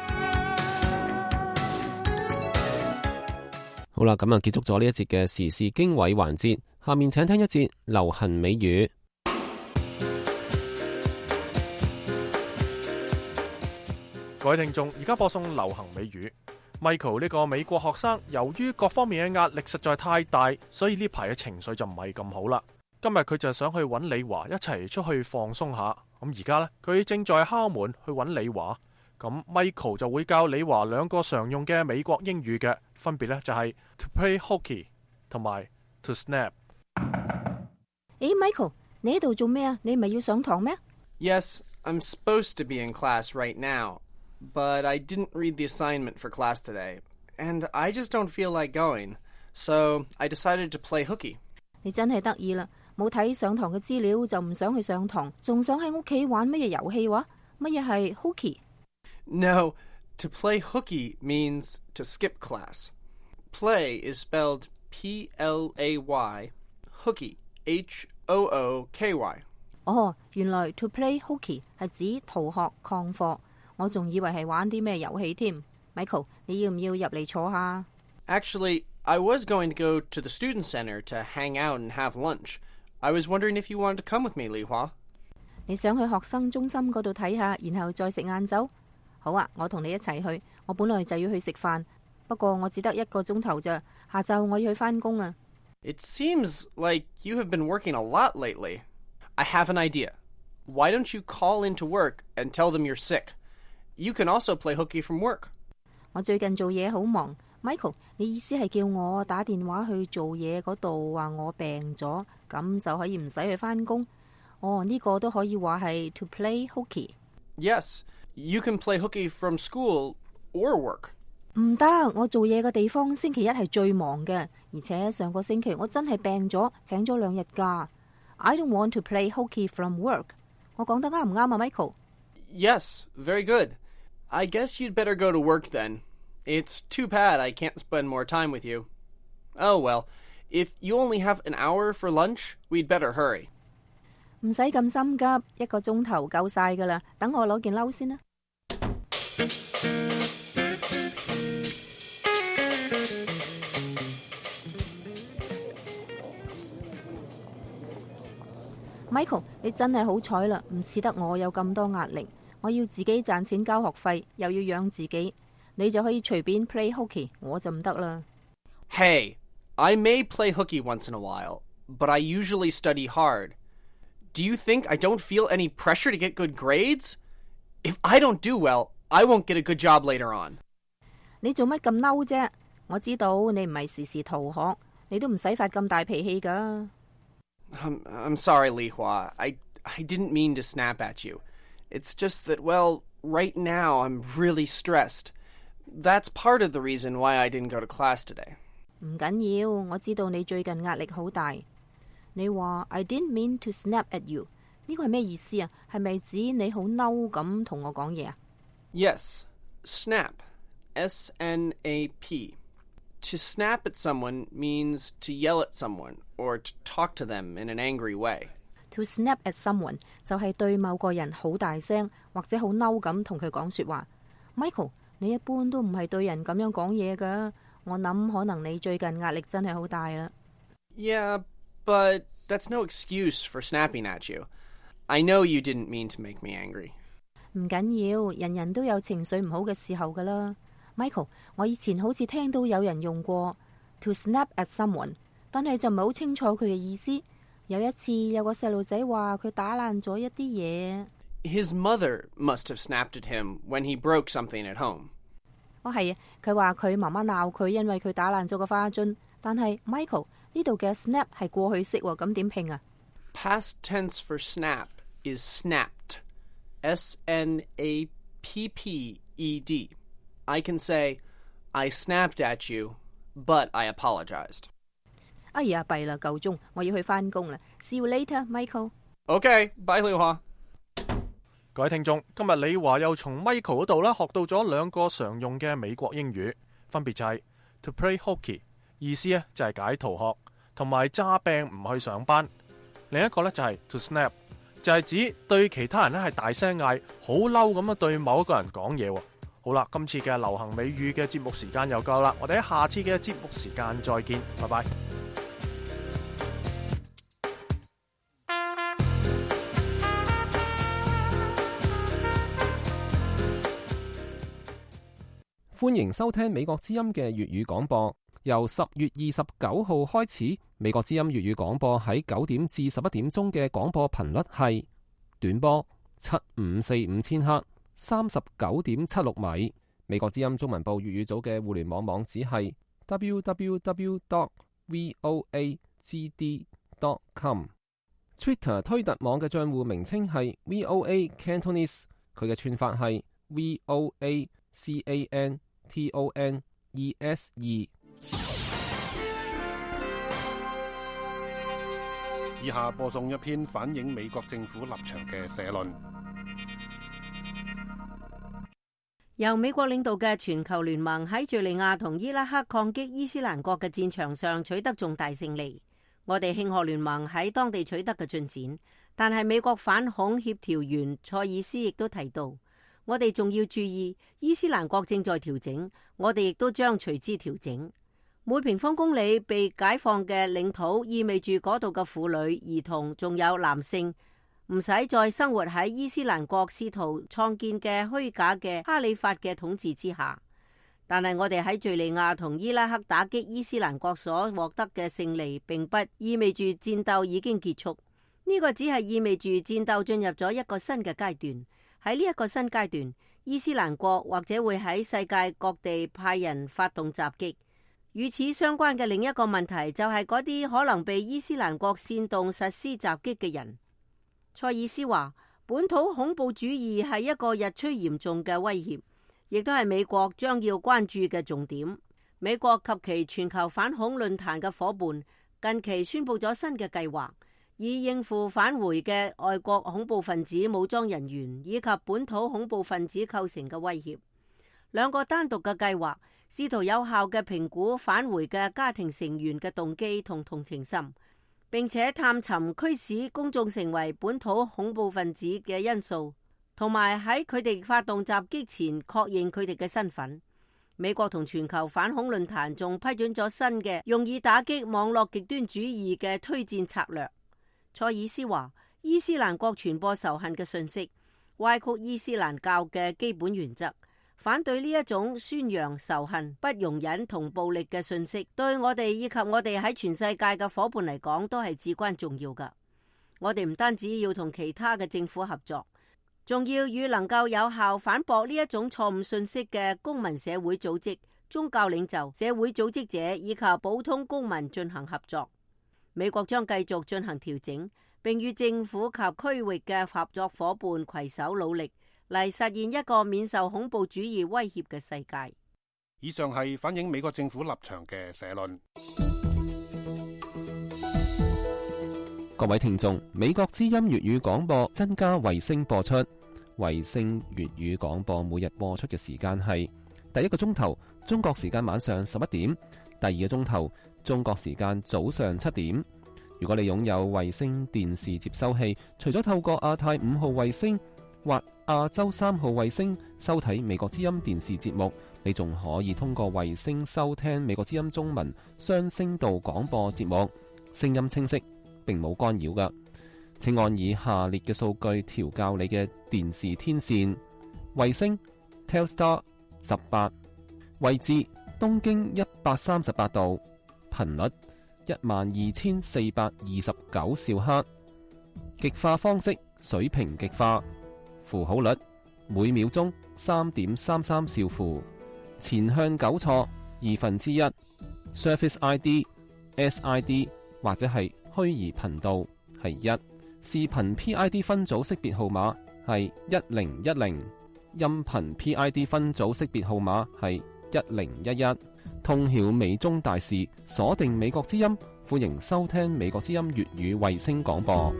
好啦，咁啊結束咗呢一節嘅時事經緯環節，下面請聽一節流行美語。 各位聽眾，而家播送流行美語。Michael 呢個美國學生，由於各方面嘅壓力實在太大，所以呢排嘅情緒就唔係咁好啦。今日佢就想去揾李華一齊出去放鬆下。咁而家呢，佢正在敲門去揾李華。咁 Michael 就會教李華2個常用嘅美國英語嘅，分別呢就係 to play hockey 同埋 to snap。 Michael， 你喺度做咩啊？你唔係要上堂咩？ Yes, I'm supposed to be in class right now, but I didn't read the assignment for class today, and I just don't feel like going, so I decided to play hooky. 你真係得意啦，冇睇上堂嘅資料就唔想去上堂，仲想喺屋企玩乜嘢遊戲話？乜嘢係 hooky？ No, to play hooky means to skip class. Play is spelled P-L-A-Y, hooky, H-O-O-K-Y. 哦，原來 to play hooky 係指逃學曠課，我仲以為係玩啲咩遊戲添。Michael， 你要唔要入嚟坐下？ Actually, I was going to go to the student center to hang out and have lunch. I was wondering if you wanted to come with me, Li Hua. 你想去學生中心嗰度睇下，然後再食晏晝？好啊，我同你一齊去。我本來就要去食飯，不過我只得1個鐘頭咋，下晝我要去返工啊。 It seems like you have been working a lot lately. I have an idea. Why don't you call into work and tell them you're sick? You can also play hooky from work. 我最近做嘢好忙。Michael， 你意思係叫我打電話去做嘢嗰度話我病咗，咁就可以唔使去返工？哦，呢個都可以話係 to play hooky。 Yes, you can play hooky from school or work. 唔得，我做嘢嘅地方星期1係最忙嘅，而且上個星期我真係病咗，請咗2日假。I don't want to play hooky from work。 我講得啱唔啱啊 Michael？ Yes, very good. I guess you'd better go to work then. It's too bad I can't spend more time with you. Oh well, if you only have an hour for lunch, we'd better hurry. 唔使咁心急，1個鐘頭夠晒噶啦。等我攞件褸先啦。Michael， 你真係好彩啦，唔似得我有咁多壓力。我要自己賺錢交學費，又要養自己，你就可以隨便 play hooky， 我就唔得啦。 Hey, I may play hooky once in a while, but I usually study hard. Do you think I don't feel any pressure to get good grades? If I don't do well, I won't get a good job later on. 你做乜咁嬲啫？我知道你唔係時時逃學，你都唔使發咁大脾氣㗎。 I'm sorry, Li Hua. I didn't mean to snap at you. It's just that, well, right now I'm really stressed. That's part of the reason why I didn't go to class today. 唔緊要，我知道你最近壓力好大。你話 I didn't mean to snap at you， 呢個係咩意思啊？係咪指你好嬲咁同我講嘢啊？ Yes, snap, S-N-A-P. To snap at someone means to yell at someone or to talk to them in an angry way. To snap at someone 就係對某個人好大聲或者好嬲咁同佢講說話。Michael， 你一般都唔係對人咁樣講嘢㗎。我諗可能你最近壓力真係好大啦。 Yeah, but that's no excuse for snapping at you. I know you didn't mean to make me angry. 唔緊要，人人都有情緒唔好嘅時候㗎啦。Michael， 我以前好似聽到有人用過 to snap at someone， 但係就唔係好清楚佢嘅意思。有一次有個細路仔話佢打爛咗一啲嘢。 His mother must have snapped at him when he broke something at home. 係啊，佢話佢媽媽鬧佢，因為佢打爛咗個花樽。但係 Michael 呢度嘅 snap 係過去式喎，咁點拼啊？ Past tense for snap is snapped. S-N-A-P-P-E-D. I can say, I snapped at you, but I apologized. 哎呀，弊啦，夠鐘，我要去返工啦。See you later, Michael. Okay, bye, Li Hua. 各位聽眾，今日李華又從 Michael 嗰度學到咗2個常用嘅美國英語，分別就係 to play hooky， 意思咧就係解逃學，同埋詐病唔去上班。另一個咧就係 to snap， 就係指對其他人咧係大聲嗌，好嬲咁樣對某一個人講嘢。好啦，今次嘅流行美語嘅節目時間又夠啦，我哋喺下次嘅節目時間再見，拜拜。 歡迎收聽美國之音嘅粵語廣播。由10月29號開始，美國之音粵語廣播喺9點至11點鐘嘅廣播頻率係短波7545千赫39.76米。美國之音中文部粵語組嘅互聯網網址係 www.voagd.com。 Twitter 推特網嘅賬戶名稱係 VOA Cantonese， 佢嘅串法係 VOA CANTONESE。 以下播送一篇反映美國政府立場嘅社論。 由美國領導嘅全球聯盟喺敘利亞同伊拉克抗擊伊斯蘭國嘅戰場上取得重大勝利，我哋慶賀聯盟喺當地取得嘅進展。但係美國反恐協調員塞爾斯亦都提到，我哋仲要注意伊斯蘭國正在調整，我哋亦都將隨之調整。每平方公里被解放嘅領土意味住嗰度嘅婦女、兒童仲有男性唔使再生活喺伊斯蘭國試圖創建嘅虛假嘅哈里發嘅統治之下。但係我哋喺敘利亞同伊拉克打擊伊斯蘭國所獲得嘅勝利，並不意味住戰鬥已經結束。呢個只係意味住戰鬥進入咗一個新嘅階段。喺呢一個新階段，伊斯蘭國或者會喺世界各地派人發動襲擊。與此相關嘅另一個問題就係嗰啲可能被伊斯蘭國煽動實施襲擊嘅人。塞爾斯話，本土恐怖主義係一個日趨嚴重嘅威脅，亦都係美國將要關注嘅重點。美國及其全球反恐論壇嘅夥伴近期宣布咗新嘅計劃，以應付返回嘅外國恐怖分子武裝人員以及本土恐怖分子構成嘅威脅。兩個單獨嘅計劃試圖有效嘅評估返回嘅家庭成員嘅動機同同情心，並且探尋驅使公眾成為本土恐怖分子嘅因素，同埋喺佢哋發動襲擊前確認佢哋嘅身份。美國同全球反恐論壇仲批准咗新嘅用以打擊網絡極端主義嘅推薦策略。塞爾斯話，伊斯蘭國傳播仇恨嘅信息，歪曲伊斯蘭教嘅基本原則。反對呢一種宣揚仇恨、不容忍同暴力嘅信息，對我哋以及我哋喺全世界嘅夥伴嚟講都係至關重要㗎。我哋唔單止要同其他嘅政府合作，仲要與能夠有效反駁呢一種錯誤信息嘅公民社會組織、宗教領袖、社會組織者以及普通公民進行合作。美國將繼續進行調整，並與政府及區域嘅合作夥伴攜手努力，嚟實現一個免受恐怖主義威脅嘅世界。 以上係反映美國政府立場嘅社論。 各位聽眾，美國之音粵語廣播增加衛星播出，衛星粵語廣播每日播出嘅時間係第一個鐘頭中國時間晚上11點，第二個鐘頭中國時間早上7點。如果你擁有衛星電視接收器，除咗透過亞太5號衛星或亞洲3號衛星收睇美國之音電視節目，你仲可以通過衛星收聽美國之音中文雙聲道廣播節目，聲音清晰，並冇干擾㗎。請按以下列嘅數據調校你嘅電視天線：衛星 Telstar 18，位置東經138度，頻率12429兆赫，極化方式水平極化，符號率每秒鐘3.33兆符，前向糾錯1/2， Surface ID SID 或者係虛擬頻道係1，視頻 PID 分組識別號碼係1010，音頻 PID 分組識別號碼係1011。通曉美中大事，鎖定美國之音，歡迎收聽美國之音粵語衛星廣播。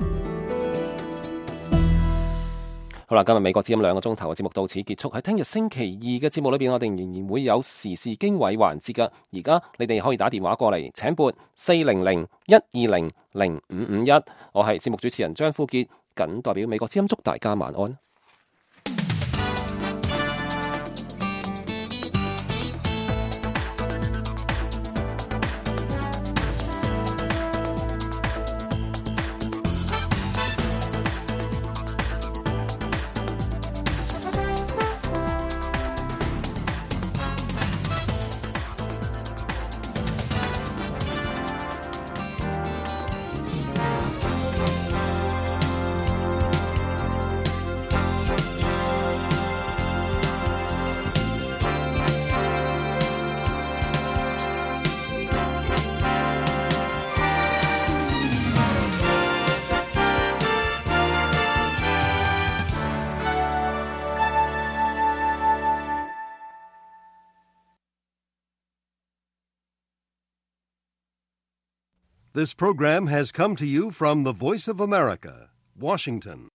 好啦，今日美國之音2個鐘頭嘅節目到此結束。喺聽日星期2嘅節目裏邊，我哋仍然會有時事經緯環節噶。而家你哋可以打電話過嚟，請撥400-120-0551。我係節目主持人張富傑，謹代表美國之音祝大家晚安。 This program has come to you from the Voice of America, Washington.